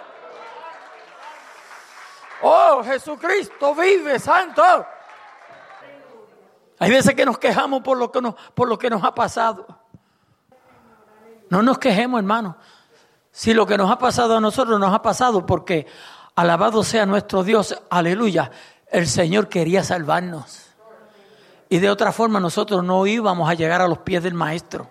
A: Oh, Jesucristo vive, santo. Hay veces que nos quejamos por lo que nos ha pasado. No nos quejemos, hermano. Si lo que nos ha pasado a nosotros nos ha pasado porque, alabado sea nuestro Dios, aleluya, el Señor quería salvarnos. Y de otra forma nosotros no íbamos a llegar a los pies del Maestro.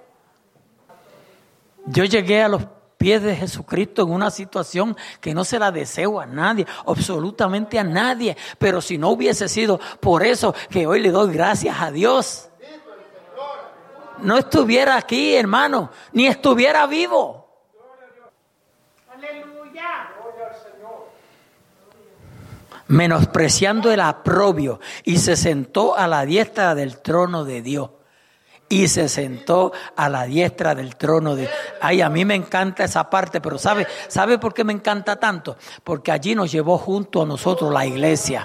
A: Yo llegué a los pies de Jesucristo en una situación que no se la deseo a nadie, absolutamente a nadie. Pero si no hubiese sido por eso que hoy le doy gracias a Dios, no estuviera aquí, hermano, ni estuviera vivo.
B: Aleluya.
A: Menospreciando el oprobio y se sentó a la diestra del trono de Dios. Y se sentó a la diestra del trono de... Ay, a mí me encanta esa parte, pero ¿sabe por qué me encanta tanto? Porque allí nos llevó junto a nosotros la iglesia.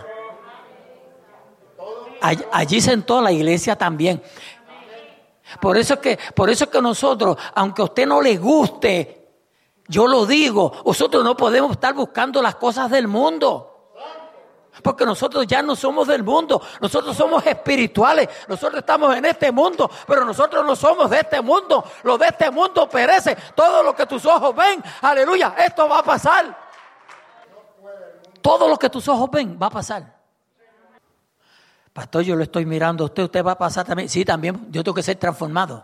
A: Allí sentó a la iglesia también. Por eso es que nosotros, aunque a usted no le guste, yo lo digo, nosotros no podemos estar buscando las cosas del mundo. Porque nosotros ya no somos del mundo, nosotros somos espirituales, nosotros estamos en este mundo, pero nosotros no somos de este mundo, lo de este mundo perece, todo lo que tus ojos ven, aleluya, esto va a pasar. Todo lo que tus ojos ven va a pasar. Pastor, yo lo estoy mirando a usted va a pasar también. Sí, también, yo tengo que ser transformado.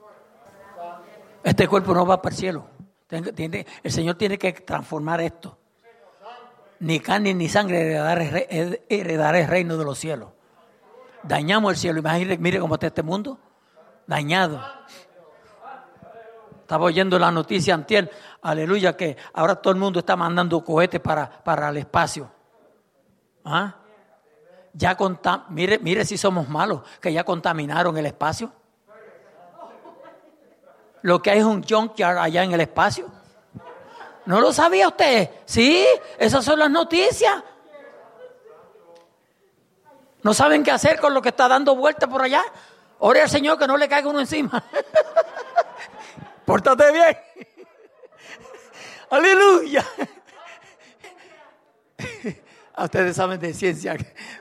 A: Este cuerpo no va para el cielo, el Señor tiene que transformar esto. Ni carne ni sangre heredaré el reino de los cielos. Dañamos el cielo. Imagínate, mire cómo está este mundo. Dañado. Estaba oyendo la noticia antier, aleluya, que ahora todo el mundo está mandando cohetes para el espacio. ¿Ah? Ya mire si somos malos, que ya contaminaron el espacio. Lo que hay es un junkyard allá en el espacio. ¿No lo sabía usted? Sí, esas son las noticias. ¿No saben qué hacer con lo que está dando vuelta por allá? Ore al Señor que no le caiga uno encima. Pórtate bien. Aleluya. A ustedes saben de ciencia.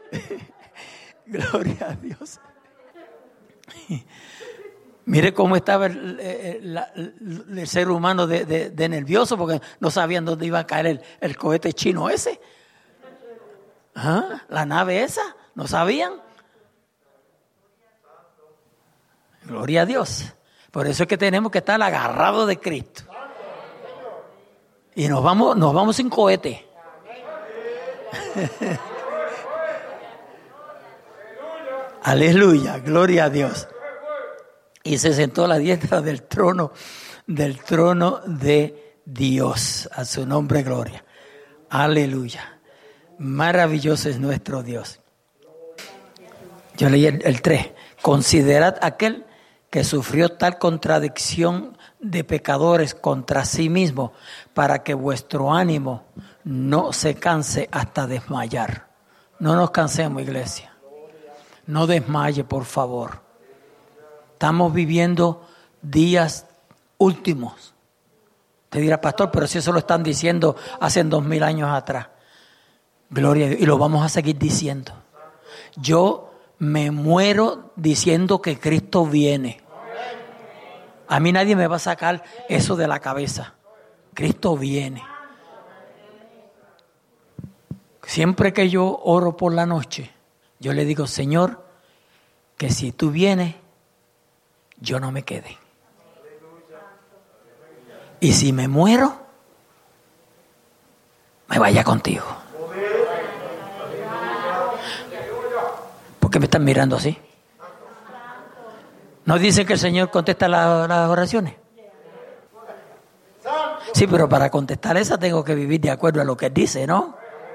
A: Gloria a Dios. Mire cómo estaba el ser humano de nervioso porque no sabían dónde iba a caer el cohete chino ese. ¿Ah? La nave esa, no sabían. Gloria a Dios. Por eso es que tenemos que estar agarrados de Cristo. Y nos vamos sin cohete. Aleluya, gloria a Dios. Y se sentó a la diestra del trono de Dios. A su nombre, gloria. Aleluya. Maravilloso es nuestro Dios. Yo leí el 3. Considerad aquel que sufrió tal contradicción de pecadores contra sí mismo, para que vuestro ánimo no se canse hasta desmayar. No nos cansemos, iglesia. No desmaye, por favor. Estamos viviendo días últimos. Te dirá, pastor, pero si eso lo están diciendo hace 2000 años atrás. Gloria a Dios. Y lo vamos a seguir diciendo. Yo me muero diciendo que Cristo viene. A mí nadie me va a sacar eso de la cabeza. Cristo viene. Siempre que yo oro por la noche, yo le digo, Señor, que si tú vienes, yo no me quede. Y si me muero, me vaya contigo. ¿Por qué me están mirando así? ¿No dicen que el Señor contesta las oraciones? Sí, pero para contestar esa tengo que vivir de acuerdo a lo que Él dice, ¿no?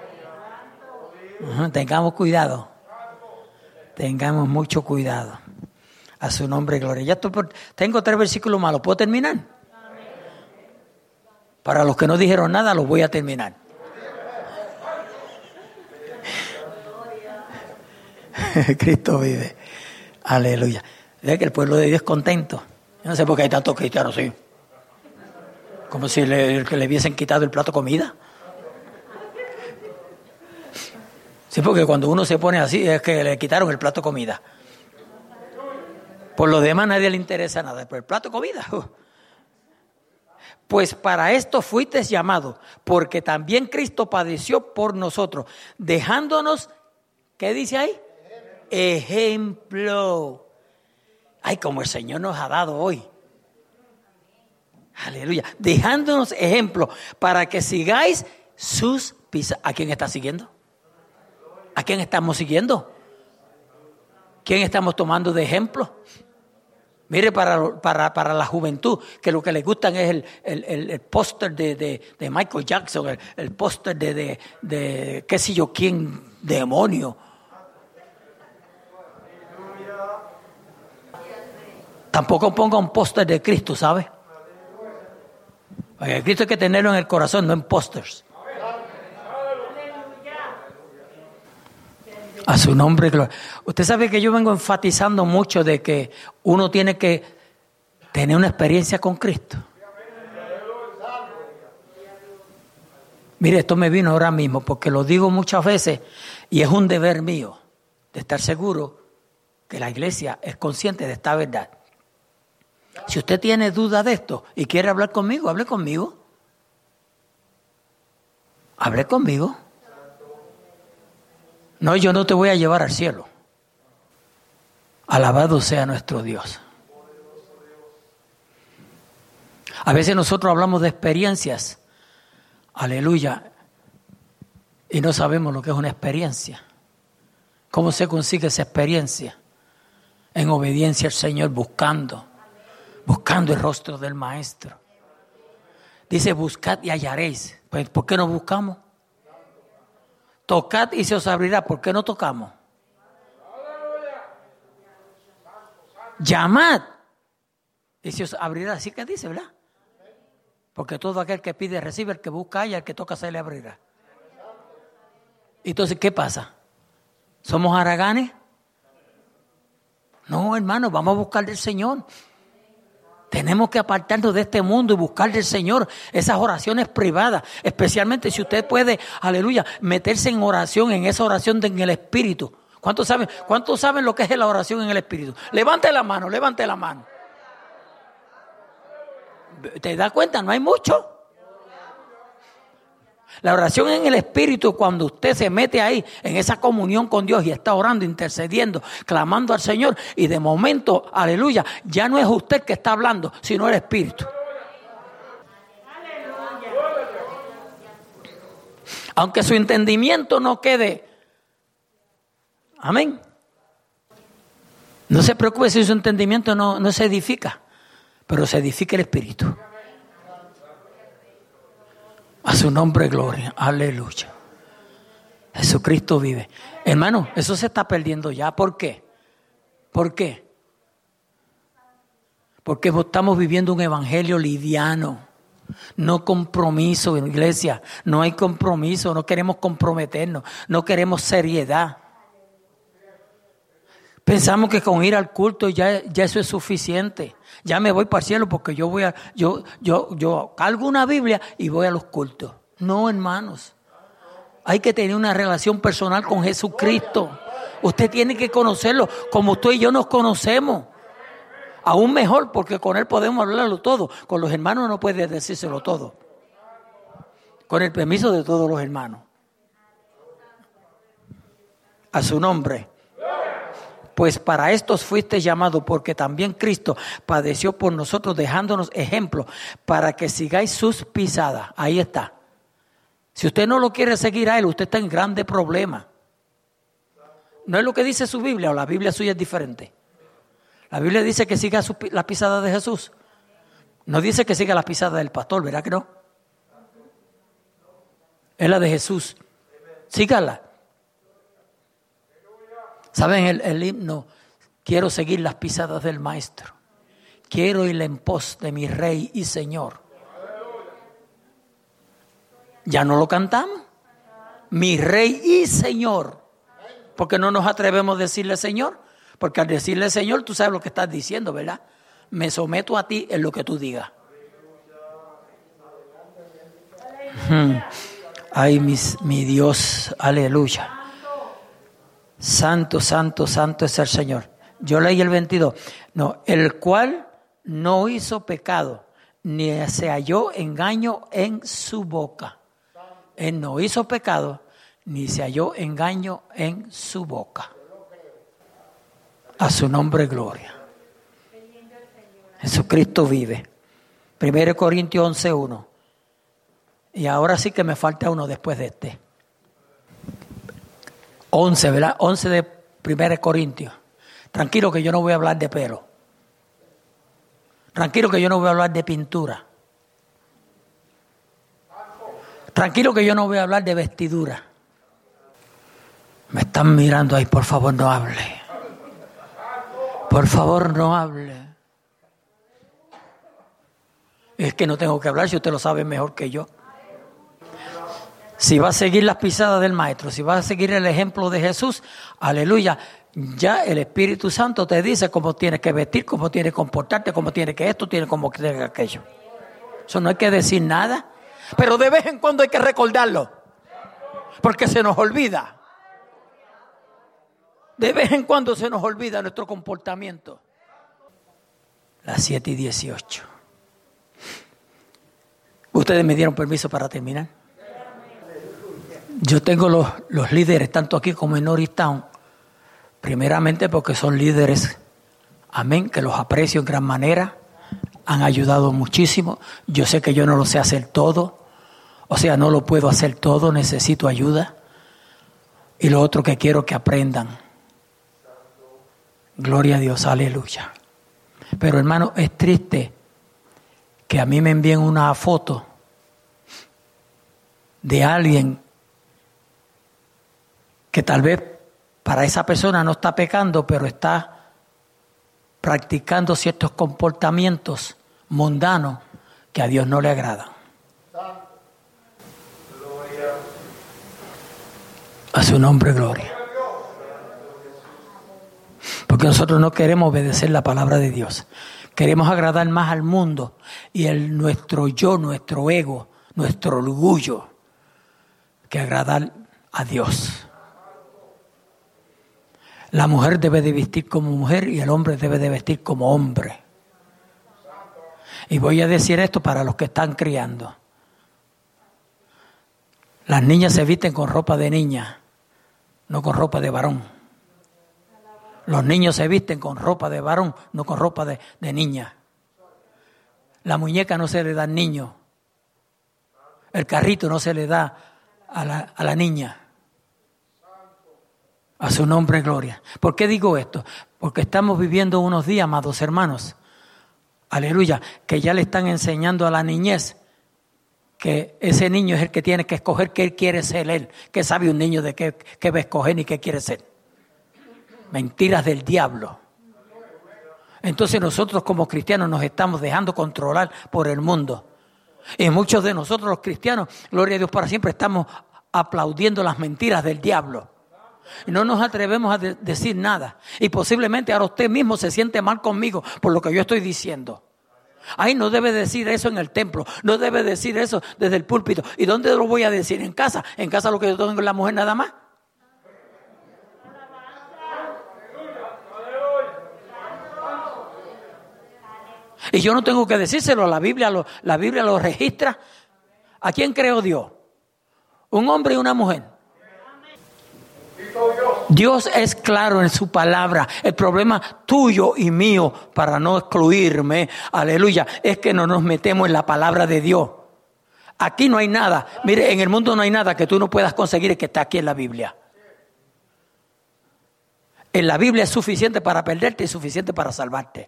A: Tengamos cuidado. Tengamos mucho cuidado. A su nombre, gloria. Ya tengo 3 versículos más. ¿Los puedo terminar? Para los que no dijeron nada, los voy a terminar. Cristo vive. Aleluya. Ve que el pueblo de Dios es contento. Yo no sé por qué hay tantos cristianos, sí. Como si le hubiesen quitado el plato de comida. Sí, porque cuando uno se pone así es que le quitaron el plato de comida. Por lo demás a nadie le interesa nada, pero el plato de comida. Pues para esto fuisteis llamados, porque también Cristo padeció por nosotros, dejándonos, ¿qué dice ahí? Ejemplo. Ay, como el Señor nos ha dado hoy. Aleluya. Dejándonos ejemplo para que sigáis sus pisadas. ¿A quién está siguiendo? ¿A quién estamos siguiendo? ¿Quién estamos tomando de ejemplo? Mire, para la juventud, que lo que les gustan es el póster de Michael Jackson, el póster de qué sé yo quién, demonio. Tampoco ponga un póster de Cristo, ¿sabe? Porque Cristo hay que tenerlo en el corazón, no en pósters. A su nombre, gloria. Usted sabe que yo vengo enfatizando mucho de que uno tiene que tener una experiencia con Cristo. Mire, esto me vino ahora mismo porque lo digo muchas veces y es un deber mío de estar seguro que la iglesia es consciente de esta verdad. Si usted tiene duda de esto y quiere hablar conmigo, hable conmigo. Hable conmigo. No, yo no te voy a llevar al cielo. Alabado sea nuestro Dios. A veces nosotros hablamos de experiencias. Aleluya. Y no sabemos lo que es una experiencia. ¿Cómo se consigue esa experiencia? En obediencia al Señor, buscando el rostro del Maestro. Dice, buscad y hallaréis. Pues, ¿por qué no buscamos? Tocad y se os abrirá. ¿Por qué no tocamos? Llamad y se os abrirá. Así que dice, ¿verdad? Porque todo aquel que pide recibe, el que busca halla, el que toca se le abrirá. Entonces, ¿qué pasa? ¿Somos haraganes? No, hermano, vamos a buscar del Señor. Tenemos que apartarnos de este mundo y buscar del Señor esas oraciones privadas, especialmente si usted puede, aleluya, meterse en oración, en esa oración en el Espíritu. ¿Cuántos saben lo que es la oración en el Espíritu? Levante la mano, levante la mano. ¿Te das cuenta? No hay mucho. La oración en el Espíritu, cuando usted se mete ahí, en esa comunión con Dios y está orando, intercediendo, clamando al Señor, y de momento, aleluya, ya no es usted que está hablando, sino el Espíritu. Aunque su entendimiento no quede, amén. No se preocupe si su entendimiento no se edifica, pero se edifica el Espíritu. A su nombre, gloria. Aleluya. Jesucristo vive. Hermano, eso se está perdiendo ya. ¿Por qué? ¿Por qué? Porque estamos viviendo un evangelio liviano. No compromiso, iglesia. No hay compromiso. No queremos comprometernos. No queremos seriedad. Pensamos que con ir al culto ya eso es suficiente. Ya me voy para el cielo porque yo cargo una Biblia y voy a los cultos. No, hermanos. Hay que tener una relación personal con Jesucristo. Usted tiene que conocerlo como usted y yo nos conocemos. Aún mejor, porque con Él podemos hablarlo todo. Con los hermanos no puede decírselo todo. Con el permiso de todos los hermanos. A su nombre. Pues para estos fuiste llamado, porque también Cristo padeció por nosotros, dejándonos ejemplo para que sigáis sus pisadas. Ahí está. Si usted no lo quiere seguir a Él, usted está en grande problema. No es lo que dice su Biblia, o la Biblia suya es diferente. La Biblia dice que siga las pisadas de Jesús. No dice que siga las pisadas del pastor, ¿verdad que no? Es la de Jesús. Sígala. ¿Saben el himno? Quiero seguir las pisadas del Maestro. Quiero ir en pos de mi Rey y Señor. Ya no lo cantamos. Mi Rey y Señor. Porque no nos atrevemos a decirle Señor. Porque al decirle Señor, tú sabes lo que estás diciendo, ¿verdad? Me someto a ti en lo que tú digas. Ay, mi Dios, aleluya. Santo, santo, santo es el Señor. Yo leí el 22. No, el cual no hizo pecado, ni se halló engaño en su boca. Él no hizo pecado, ni se halló engaño en su boca. A su nombre, gloria. Jesucristo vive. 1 Corintios 11:1. Y ahora sí que me falta uno después de este. 11, ¿verdad? 11 de 1 Corintios. Tranquilo que yo no voy a hablar de pelo. Tranquilo que yo no voy a hablar de pintura. Tranquilo que yo no voy a hablar de vestidura. Me están mirando ahí, por favor no hable. Por favor no hable. Es que no tengo que hablar si usted lo sabe mejor que yo. Si va a seguir las pisadas del Maestro, si va a seguir el ejemplo de Jesús, aleluya, ya el Espíritu Santo te dice cómo tienes que vestir, cómo tienes que comportarte, cómo tienes que esto, cómo tienes que aquello. Eso no hay que decir nada, pero de vez en cuando hay que recordarlo, porque se nos olvida. De vez en cuando se nos olvida nuestro comportamiento. Las 7:18. ¿Ustedes me dieron permiso para terminar? Yo tengo los líderes, tanto aquí como en Norristown, primeramente porque son líderes, amén, que los aprecio en gran manera, han ayudado muchísimo. Yo sé que yo no lo sé hacer todo, o sea, no lo puedo hacer todo, necesito ayuda. Y lo otro que quiero que aprendan. Gloria a Dios, aleluya. Pero hermano, es triste que a mí me envíen una foto de alguien que tal vez para esa persona no está pecando, pero está practicando ciertos comportamientos mundanos que a Dios no le agradan. A su nombre, gloria. Porque nosotros no queremos obedecer la palabra de Dios. Queremos agradar más al mundo y nuestro yo, nuestro ego, nuestro orgullo, que agradar a Dios. La mujer debe de vestir como mujer y el hombre debe de vestir como hombre. Y voy a decir esto para los que están criando. Las niñas se visten con ropa de niña, no con ropa de varón. Los niños se visten con ropa de varón, no con ropa de niña. La muñeca no se le da al niño. El carrito no se le da a la niña. A su nombre, gloria. ¿Por qué digo esto? Porque estamos viviendo unos días, amados hermanos, aleluya, que ya le están enseñando a la niñez que ese niño es el que tiene que escoger qué quiere ser él. ¿Qué sabe un niño de qué va a escoger ni qué quiere ser? Mentiras del diablo. Entonces nosotros como cristianos nos estamos dejando controlar por el mundo. Y muchos de nosotros los cristianos, gloria a Dios para siempre, estamos aplaudiendo las mentiras del diablo. Y no nos atrevemos a decir nada. Y posiblemente ahora usted mismo se siente mal conmigo por lo que yo estoy diciendo. Ay, no debe decir eso en el templo, no debe decir eso desde el púlpito. ¿Y dónde lo voy a decir? ¿En casa? ¿En casa lo que yo tengo es la mujer nada más? Y yo no tengo que decírselo, la Biblia lo registra. ¿A quién creó Dios? ¿Un hombre y una mujer? Dios es claro en su palabra. El problema tuyo y mío, para no excluirme, aleluya, es que no nos metemos en la palabra de Dios. Aquí no hay nada. Mire, en el mundo no hay nada que tú no puedas conseguir que está aquí en la Biblia. En la Biblia es suficiente para perderte y suficiente para salvarte.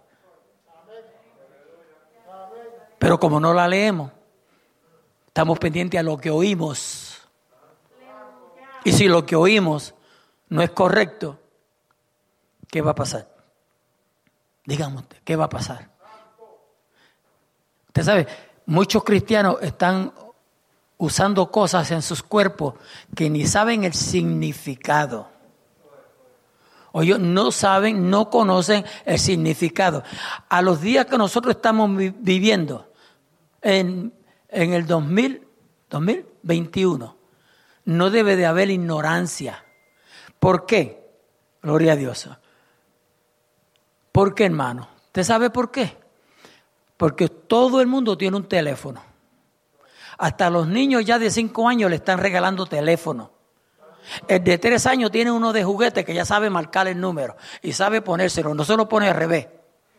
A: Pero como no la leemos, estamos pendientes a lo que oímos. Y si lo que oímos no es correcto, ¿qué va a pasar? Dígame usted, ¿qué va a pasar? Usted sabe, muchos cristianos están usando cosas en sus cuerpos que ni saben el significado. O ellos no saben, no conocen el significado. A los días que nosotros estamos viviendo, en el 2021, no debe de haber ignorancia. ¿Por qué? Gloria a Dios. ¿Por qué, hermano? ¿Usted sabe por qué? Porque todo el mundo tiene un teléfono. Hasta los niños ya de 5 años le están regalando teléfono. El de 3 años tiene uno de juguete que ya sabe marcar el número y sabe ponérselo, no se lo pone al revés.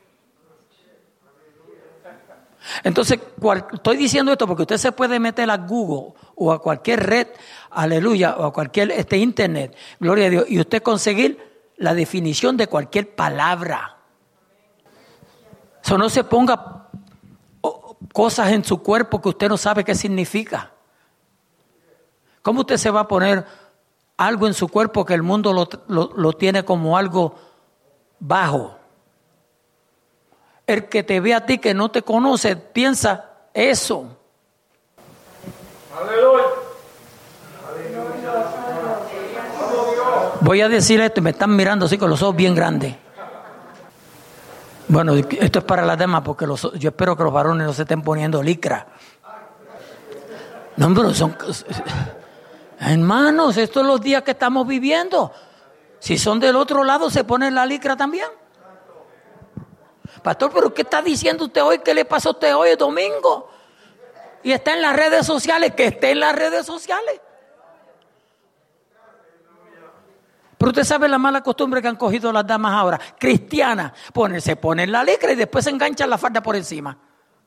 A: Entonces, estoy diciendo esto porque usted se puede meter a Google o a cualquier red, aleluya, o a cualquier internet, gloria a Dios, y usted conseguir la definición de cualquier palabra. Eso no se ponga cosas en su cuerpo que usted no sabe qué significa. ¿Cómo usted se va a poner algo en su cuerpo que el mundo lo tiene como algo bajo? El que te ve a ti que no te conoce piensa eso.
B: Aleluya.
A: Voy a decir esto y me están mirando así con los ojos bien grandes. Bueno, esto es para las damas porque yo espero que los varones no se estén poniendo licra. No, pero son... Hermanos, estos son los días que estamos viviendo. Si son del otro lado, se ponen la licra también. Pastor, ¿pero qué está diciendo usted hoy? ¿Qué le pasó a usted hoy? Es domingo. Y está en las redes sociales. Que esté en las redes sociales. Pero usted sabe la mala costumbre que han cogido las damas ahora. Cristianas. Se ponen la licra y después se enganchan la falda por encima.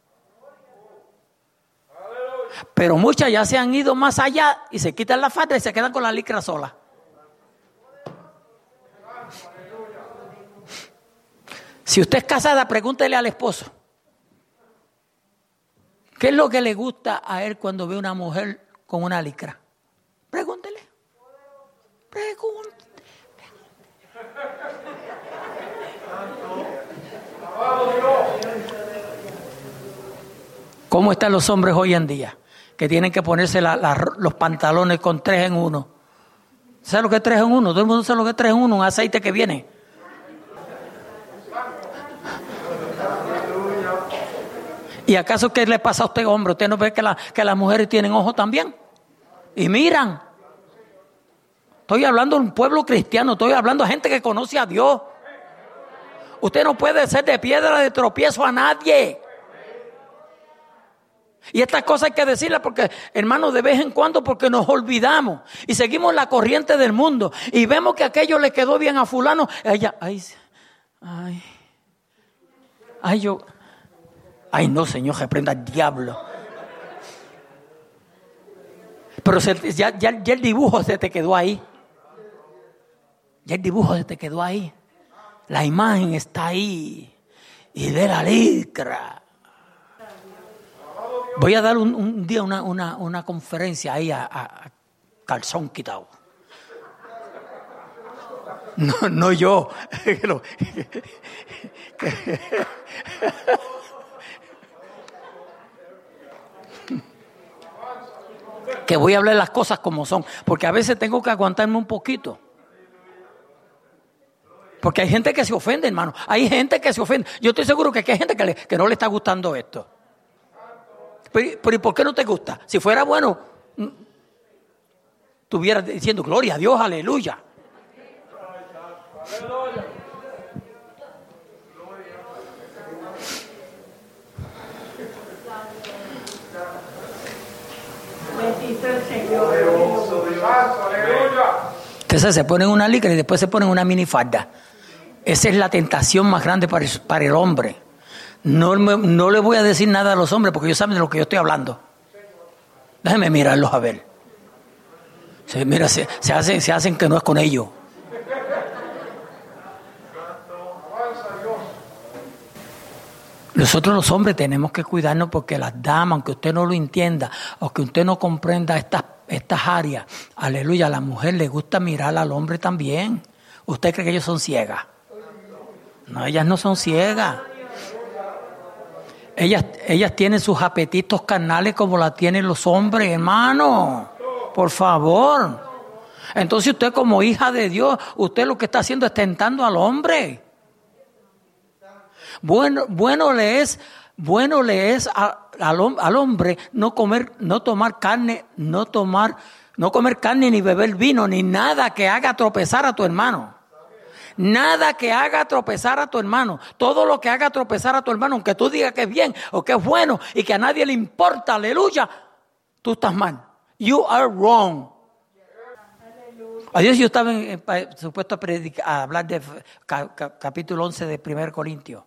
A: Pero muchas ya se han ido más allá y se quitan la falda y se quedan con la licra sola. Si usted es casada, pregúntele al esposo. ¿Qué es lo que le gusta a él cuando ve una mujer con una licra? Pregúntele. Pregúntele. ¿Cómo están los hombres hoy en día? Que tienen que ponerse los pantalones con 3 en 1. ¿Sabe lo que es 3 en 1? Todo el mundo sabe lo que es 3 en 1, un aceite que viene. ¿Y acaso qué le pasa a usted, hombre? ¿Usted no ve que las mujeres tienen ojos también? Y miran. Estoy hablando de un pueblo cristiano, estoy hablando de gente que conoce a Dios. Usted no puede ser de piedra de tropiezo a nadie. Y estas cosas hay que decirlas porque, hermanos, de vez en cuando, porque nos olvidamos y seguimos la corriente del mundo y vemos que aquello le quedó bien a fulano. Ella, ay no, Señor, reprenda al diablo. Pero ya el dibujo se te quedó ahí. Ya el dibujo se te quedó ahí. La imagen está ahí. Y de la licra. Voy a dar un día una conferencia ahí a calzón quitado. No yo. Que voy a hablar las cosas como son. Porque a veces tengo que aguantarme un poquito. Porque hay gente que se ofende, hermano. Hay gente que se ofende. Yo estoy seguro que hay gente que no le está gustando esto. Pero ¿y por qué no te gusta? Si fuera bueno, estuvieras diciendo gloria a Dios, aleluya. Entonces se ponen una licra y después se ponen una minifalda. Esa es la tentación más grande para el hombre. No le voy a decir nada a los hombres porque ellos saben de lo que yo estoy hablando. Déjenme mirarlos a ver. Se hacen que no es con ellos. Nosotros los hombres tenemos que cuidarnos porque las damas, aunque usted no lo entienda, o que usted no comprenda estas áreas, aleluya, a la mujer le gusta mirar al hombre también. ¿Usted cree que ellos son ciegas? No, ellas no son ciegas. Ellas tienen sus apetitos carnales como la tienen los hombres, hermano. Por favor. Entonces usted como hija de Dios, usted lo que está haciendo es tentando al hombre. Bueno le es al hombre no comer carne ni beber vino, ni nada que haga tropezar a tu hermano. Nada que haga tropezar a tu hermano. Todo lo que haga tropezar a tu hermano, aunque tú digas que es bien o que es bueno y que a nadie le importa, aleluya, tú estás mal. You are wrong. Adiós, yo estaba supuesto a hablar de capítulo 11 de 1 Corintios.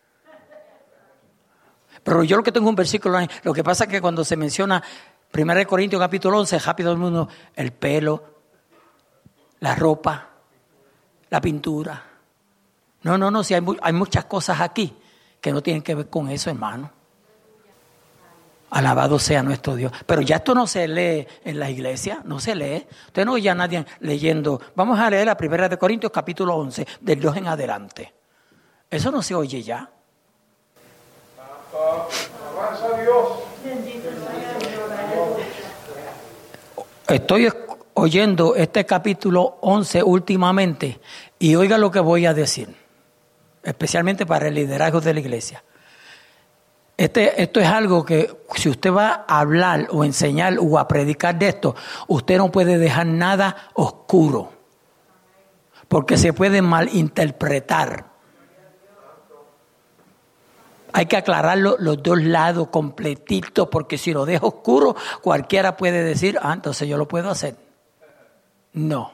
A: Pero yo lo que tengo un versículo ahí, lo que pasa es que cuando se menciona 1 Corintios capítulo 11, rápido el mundo, el pelo, la ropa, la pintura. No, si hay muchas cosas aquí que no tienen que ver con eso, hermano. Alabado sea nuestro Dios. Pero ya esto no se lee en la iglesia, no se lee. Usted no oye a nadie leyendo. Vamos a leer la 1 Corintios capítulo 11, del 2 en adelante. Eso no se oye ya.
B: Avanza Dios.
A: Estoy oyendo este capítulo 11 últimamente y oiga lo que voy a decir, especialmente para el liderazgo de la iglesia. Esto es algo que si usted va a hablar o enseñar o a predicar de esto, usted no puede dejar nada oscuro, porque se puede malinterpretar. Hay que aclararlo los dos lados completitos, porque si lo dejo oscuro, cualquiera puede decir, entonces yo lo puedo hacer. No.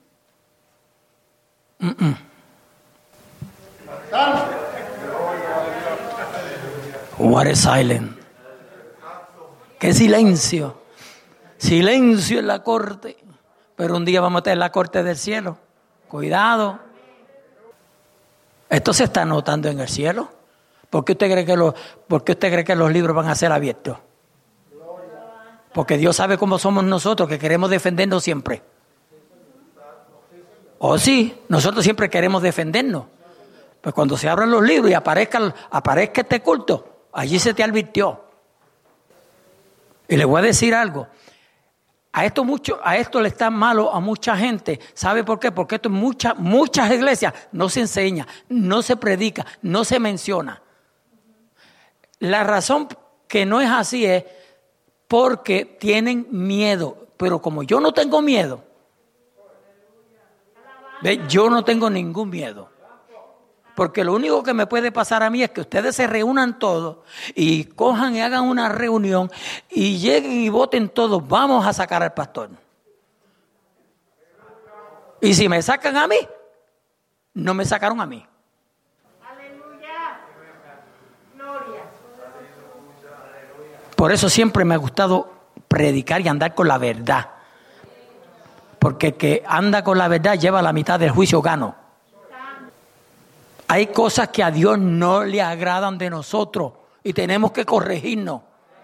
A: What a silence. Qué silencio. Silencio en la corte. Pero un día vamos a tener la corte del cielo. Cuidado. Esto se está notando en el cielo. ¿Por qué usted cree que los libros van a ser abiertos? Porque Dios sabe cómo somos nosotros, que queremos defendernos siempre. ¿O sí? Nosotros siempre queremos defendernos. Pues cuando se abran los libros y aparezca este culto, allí se te advirtió. Y le voy a decir algo. A esto le está malo a mucha gente. ¿Sabe por qué? Porque esto en muchas iglesias no se enseña, no se predica, no se menciona. La razón que no es así es porque tienen miedo. Pero como yo no tengo miedo, ¿ve? Yo no tengo ningún miedo. Porque lo único que me puede pasar a mí es que ustedes se reúnan todos y cojan y hagan una reunión y lleguen y voten todos. Vamos a sacar al pastor. Y si me sacan a mí, no me sacaron a mí.
C: Aleluya. Gloria.
A: Por eso siempre me ha gustado predicar y andar con la verdad. Porque el que anda con la verdad lleva la mitad del juicio gano. Hay cosas que a Dios no le agradan de nosotros y tenemos que corregirnos.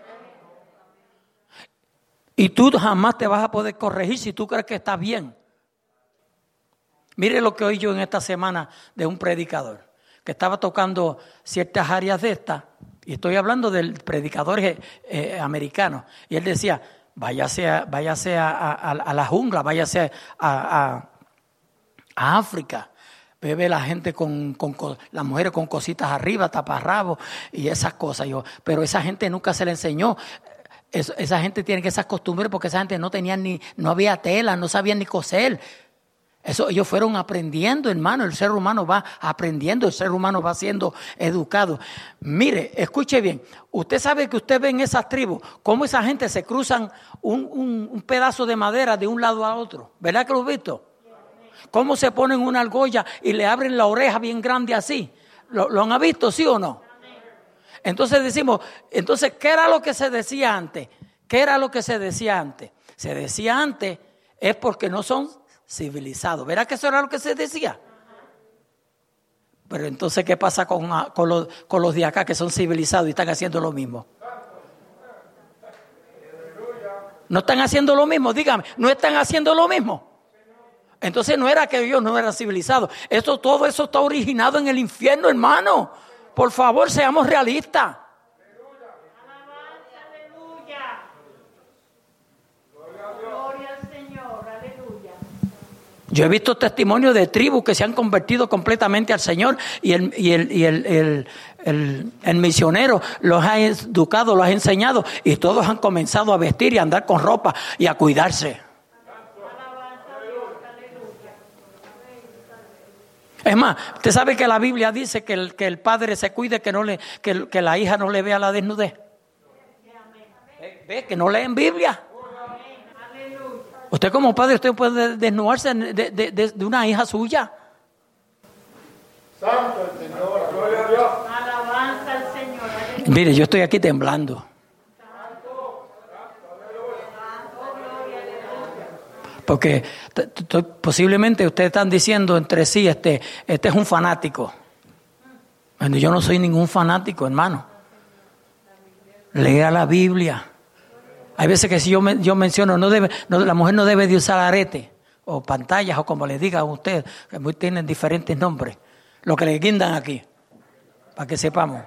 A: Y tú jamás te vas a poder corregir si tú crees que estás bien. Mire lo que oí yo en esta semana de un predicador que estaba tocando ciertas áreas de estas. Y estoy hablando del predicador americano. Y él decía, váyase a la jungla, váyase a África. Ve la gente con las mujeres con cositas arriba, taparrabos y esas cosas. Pero esa gente nunca se le enseñó. Esa gente tiene que esas costumbres porque esa gente no había tela, no sabían ni coser. Eso ellos fueron aprendiendo, hermano. El ser humano va aprendiendo, el ser humano va siendo educado. Mire, escuche bien. Usted sabe que usted ve en esas tribus cómo esa gente se cruzan un pedazo de madera de un lado a otro. ¿Verdad que lo has visto? Cómo se ponen una argolla y le abren la oreja bien grande así. ¿Lo han visto, sí o no? Entonces decimos, ¿qué era lo que se decía antes? ¿Qué era lo que se decía antes? Se decía antes es porque no son civilizados. ¿Verdad que eso era lo que se decía? Pero entonces, ¿qué pasa con los de acá que son civilizados y están haciendo lo mismo? ¿No están haciendo lo mismo? Dígame, ¿no están haciendo lo mismo? Entonces no era que ellos no eran civilizados. Todo eso está originado en el infierno, hermano. Por favor, seamos realistas.
C: Aleluya. Gloria al Señor. Aleluya.
A: Yo he visto testimonios de tribus que se han convertido completamente al Señor y el misionero los ha educado, los ha enseñado y todos han comenzado a vestir y a andar con ropa y a cuidarse. Es más, usted sabe que la Biblia dice que el padre se cuide que la hija no le vea la desnudez. ¿Ve que no leen Biblia? Usted como padre, usted puede desnudarse de una hija suya.
B: Santo el Señor, gloria a Dios.
C: Alabanza al Señor. Aleluya.
A: Mire, yo estoy aquí temblando. Porque posiblemente ustedes están diciendo entre sí, este es un fanático. Bueno, yo no soy ningún fanático, hermano. Lea la Biblia. Hay veces que si yo menciono, la mujer no debe de usar arete o pantallas o como les diga a ustedes, que tienen diferentes nombres. Lo que le guindan aquí, para que sepamos.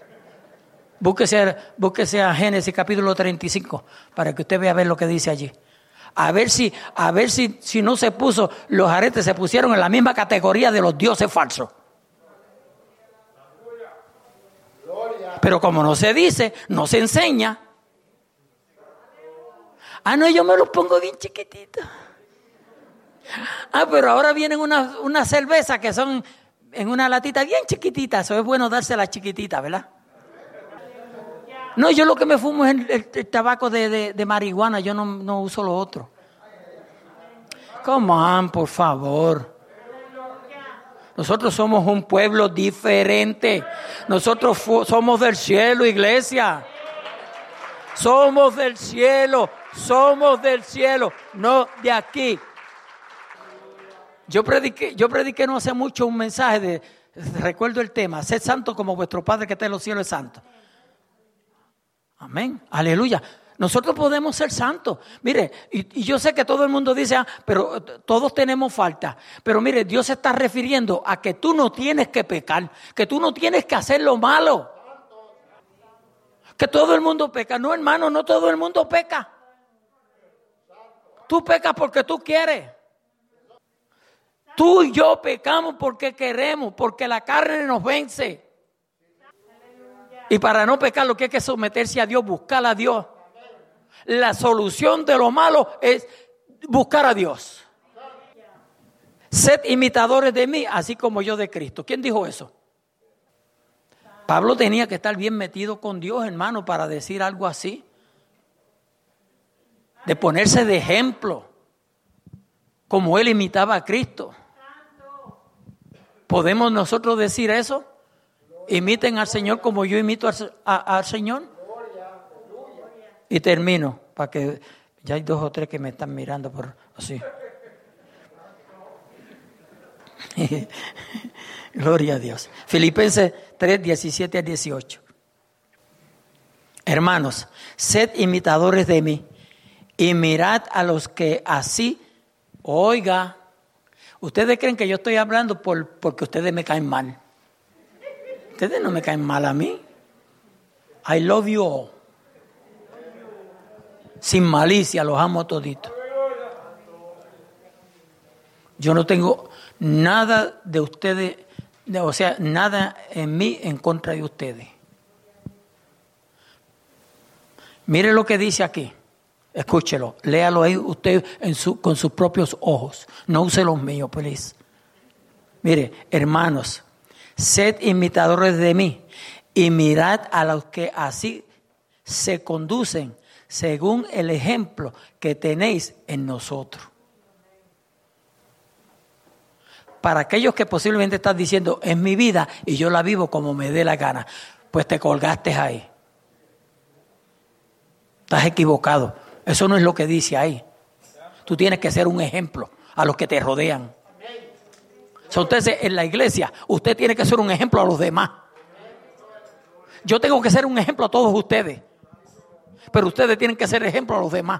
A: Búsquese a Génesis capítulo 35, para que usted vea ver lo que dice allí. A ver si no se puso, los aretes se pusieron en la misma categoría de los dioses falsos. Pero como no se dice, no se enseña. No, yo me los pongo bien chiquititos. Pero ahora vienen unas cervezas que son en una latita bien chiquitita. Eso es bueno dársela chiquitita, ¿verdad? No, yo lo que me fumo es el tabaco de marihuana, yo no uso lo otro. Come on, por favor. Nosotros somos un pueblo diferente. Nosotros somos del cielo, iglesia. Somos del cielo, no de aquí. Yo prediqué no hace mucho un mensaje recuerdo el tema, sed santo como vuestro Padre que está en los cielos es santo. Amén, aleluya. Nosotros podemos ser santos. Mire, y yo sé que todo el mundo dice, pero todos tenemos falta. Pero mire, Dios se está refiriendo a que tú no tienes que pecar, que tú no tienes que hacer lo malo. Que todo el mundo peca. No, hermano, no todo el mundo peca. Tú pecas porque tú quieres. Tú y yo pecamos porque queremos, porque la carne nos vence. Y para no pecar lo que hay que someterse a Dios, buscar a Dios. La solución de lo malo es buscar a Dios. Sed imitadores de mí, así como yo de Cristo. ¿Quién dijo eso? Pablo tenía que estar bien metido con Dios, hermano, para decir algo así. De ponerse de ejemplo, como él imitaba a Cristo. ¿Podemos nosotros decir eso? Imiten al Señor como yo imito al Señor. Y termino, para que ya hay 2 o 3 que me están mirando por así. Gloria a Dios. Filipenses 3, 17 a 18. Hermanos, sed imitadores de mí y mirad a los que así, oiga, ustedes creen que yo estoy hablando porque ustedes me caen mal. Ustedes no me caen mal a mí. I love you all. Sin malicia, los amo toditos. Yo no tengo nada de ustedes, o sea, nada en mí en contra de ustedes. Mire lo que dice aquí. Escúchelo, léalo ahí usted con sus propios ojos. No use los míos, please. Mire, hermanos, sed imitadores de mí y mirad a los que así se conducen según el ejemplo que tenéis en nosotros. Para aquellos que posiblemente están diciendo, es mi vida y yo la vivo como me dé la gana, pues te colgaste ahí. Estás equivocado. Eso no es lo que dice ahí. Tú tienes que ser un ejemplo a los que te rodean. Entonces, en la iglesia, usted tiene que ser un ejemplo a los demás. Yo tengo que ser un ejemplo a todos ustedes. Pero ustedes tienen que ser ejemplo a los demás.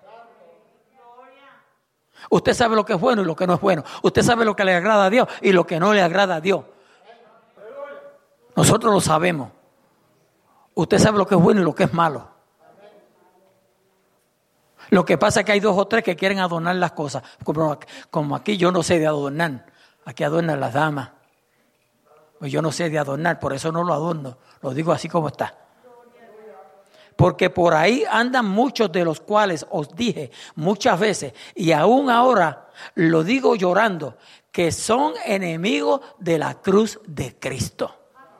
A: Usted sabe lo que es bueno y lo que no es bueno. Usted sabe lo que le agrada a Dios y lo que no le agrada a Dios. Nosotros lo sabemos. Usted sabe lo que es bueno y lo que es malo. Lo que pasa es que hay 2 o 3 que quieren adornar las cosas. Como aquí yo no sé de adornar. Aquí adornan las damas. Pues yo no sé de adornar, por eso no lo adorno. Lo digo así como está. Porque por ahí andan muchos de los cuales os dije muchas veces, y aún ahora lo digo llorando, que son enemigos de la cruz de Cristo.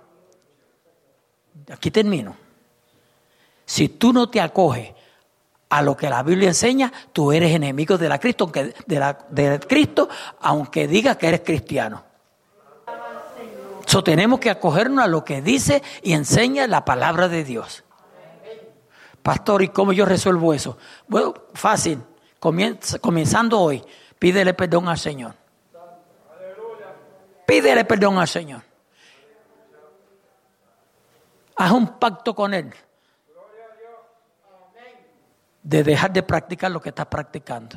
A: Aquí termino. Si tú no te acoges a lo que la Biblia enseña, tú eres enemigo de la Cristo, de Cristo, aunque digas que eres cristiano. Tenemos que acogernos a lo que dice y enseña la palabra de Dios. Pastor, ¿y cómo yo resuelvo eso? Bueno, fácil. Comenzando hoy, pídele perdón al Señor. Pídele perdón al Señor. Haz un pacto con Él de dejar de practicar lo que estás practicando.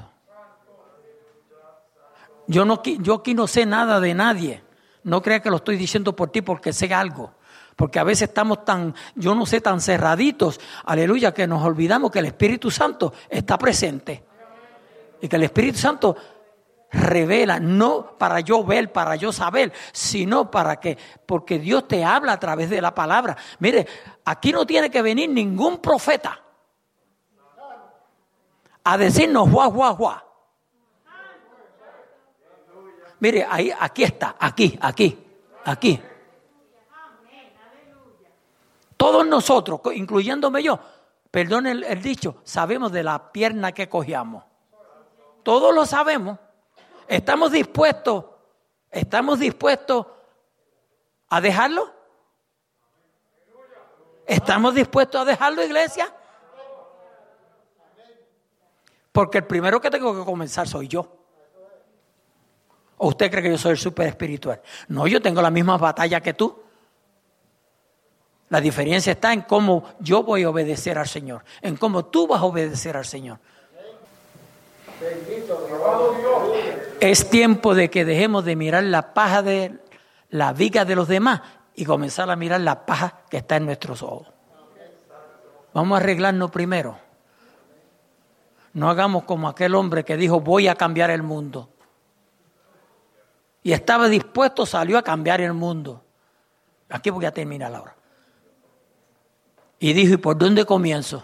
A: Yo aquí no sé nada de nadie. No crea que lo estoy diciendo por ti porque sé algo. Porque a veces estamos tan cerraditos, aleluya, que nos olvidamos que el Espíritu Santo está presente. Y que el Espíritu Santo revela, no para yo ver, para yo saber, sino porque Dios te habla a través de la palabra. Mire, aquí no tiene que venir ningún profeta a decirnos guau, guau, guau. Mire, aquí está, aquí. Todos nosotros, incluyéndome yo, perdón el dicho, sabemos de la pierna que cogíamos. Todos lo sabemos. ¿Estamos dispuestos a dejarlo? ¿Estamos dispuestos a dejarlo, iglesia? Porque el primero que tengo que comenzar soy yo. ¿O usted cree que yo soy el súper espiritual? No, yo tengo la misma batalla que tú. La diferencia está en cómo yo voy a obedecer al Señor, en cómo tú vas a obedecer al Señor. Es tiempo de que dejemos de mirar la paja de la viga de los demás y comenzar a mirar la paja que está en nuestros ojos. Vamos a arreglarnos primero. No hagamos como aquel hombre que dijo voy a cambiar el mundo. Y estaba dispuesto, salió a cambiar el mundo. Aquí voy a terminar ahora. Y dijo, ¿y por dónde comienzo?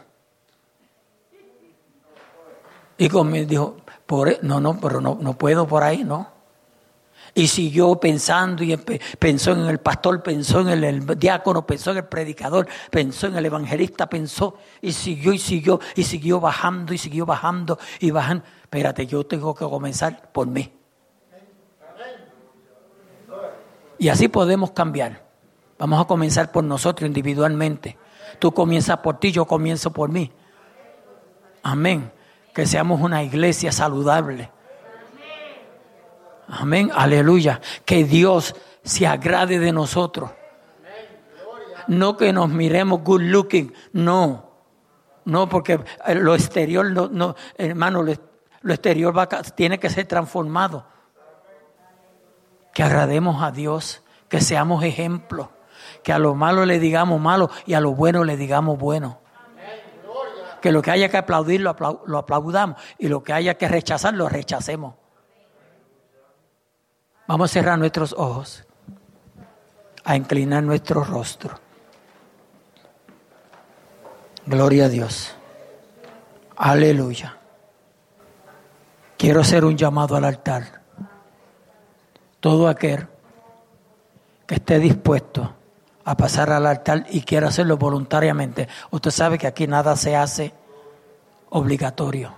A: Y dijo, pero no puedo por ahí, ¿no? Y siguió pensando y pensó en el pastor, pensó en el diácono, pensó en el predicador, pensó en el evangelista, pensó y siguió bajando y bajando. Espérate, yo tengo que comenzar por mí. Y así podemos cambiar. Vamos a comenzar por nosotros individualmente. Tú comienzas por ti, yo comienzo por mí. Amén. Que seamos una iglesia saludable. Amén, aleluya. Que Dios se agrade de nosotros. No que nos miremos good looking, no, porque lo exterior, no, hermano, lo exterior tiene que ser transformado. Que agrademos a Dios, que seamos ejemplos, que a lo malo le digamos malo y a lo bueno le digamos bueno. Que lo que haya que aplaudir lo aplaudamos y lo que haya que rechazar lo rechacemos. Vamos a cerrar nuestros ojos, a inclinar nuestro rostro. Gloria a Dios. Aleluya. Quiero hacer un llamado al altar. Todo aquel que esté dispuesto a pasar al altar y quiera hacerlo voluntariamente. Usted sabe que aquí nada se hace obligatorio.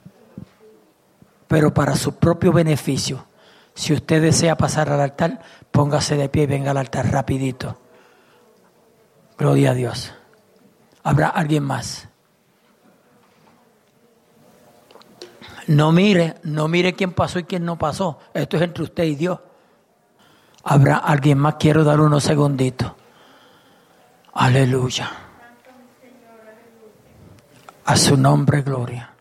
A: Pero para su propio beneficio. Si usted desea pasar al altar, póngase de pie y venga al altar rapidito. Gloria a Dios. ¿Habrá alguien más? No mire quién pasó y quién no pasó. Esto es entre usted y Dios. ¿Habrá alguien más? Quiero dar unos segunditos. Aleluya. A su nombre, gloria.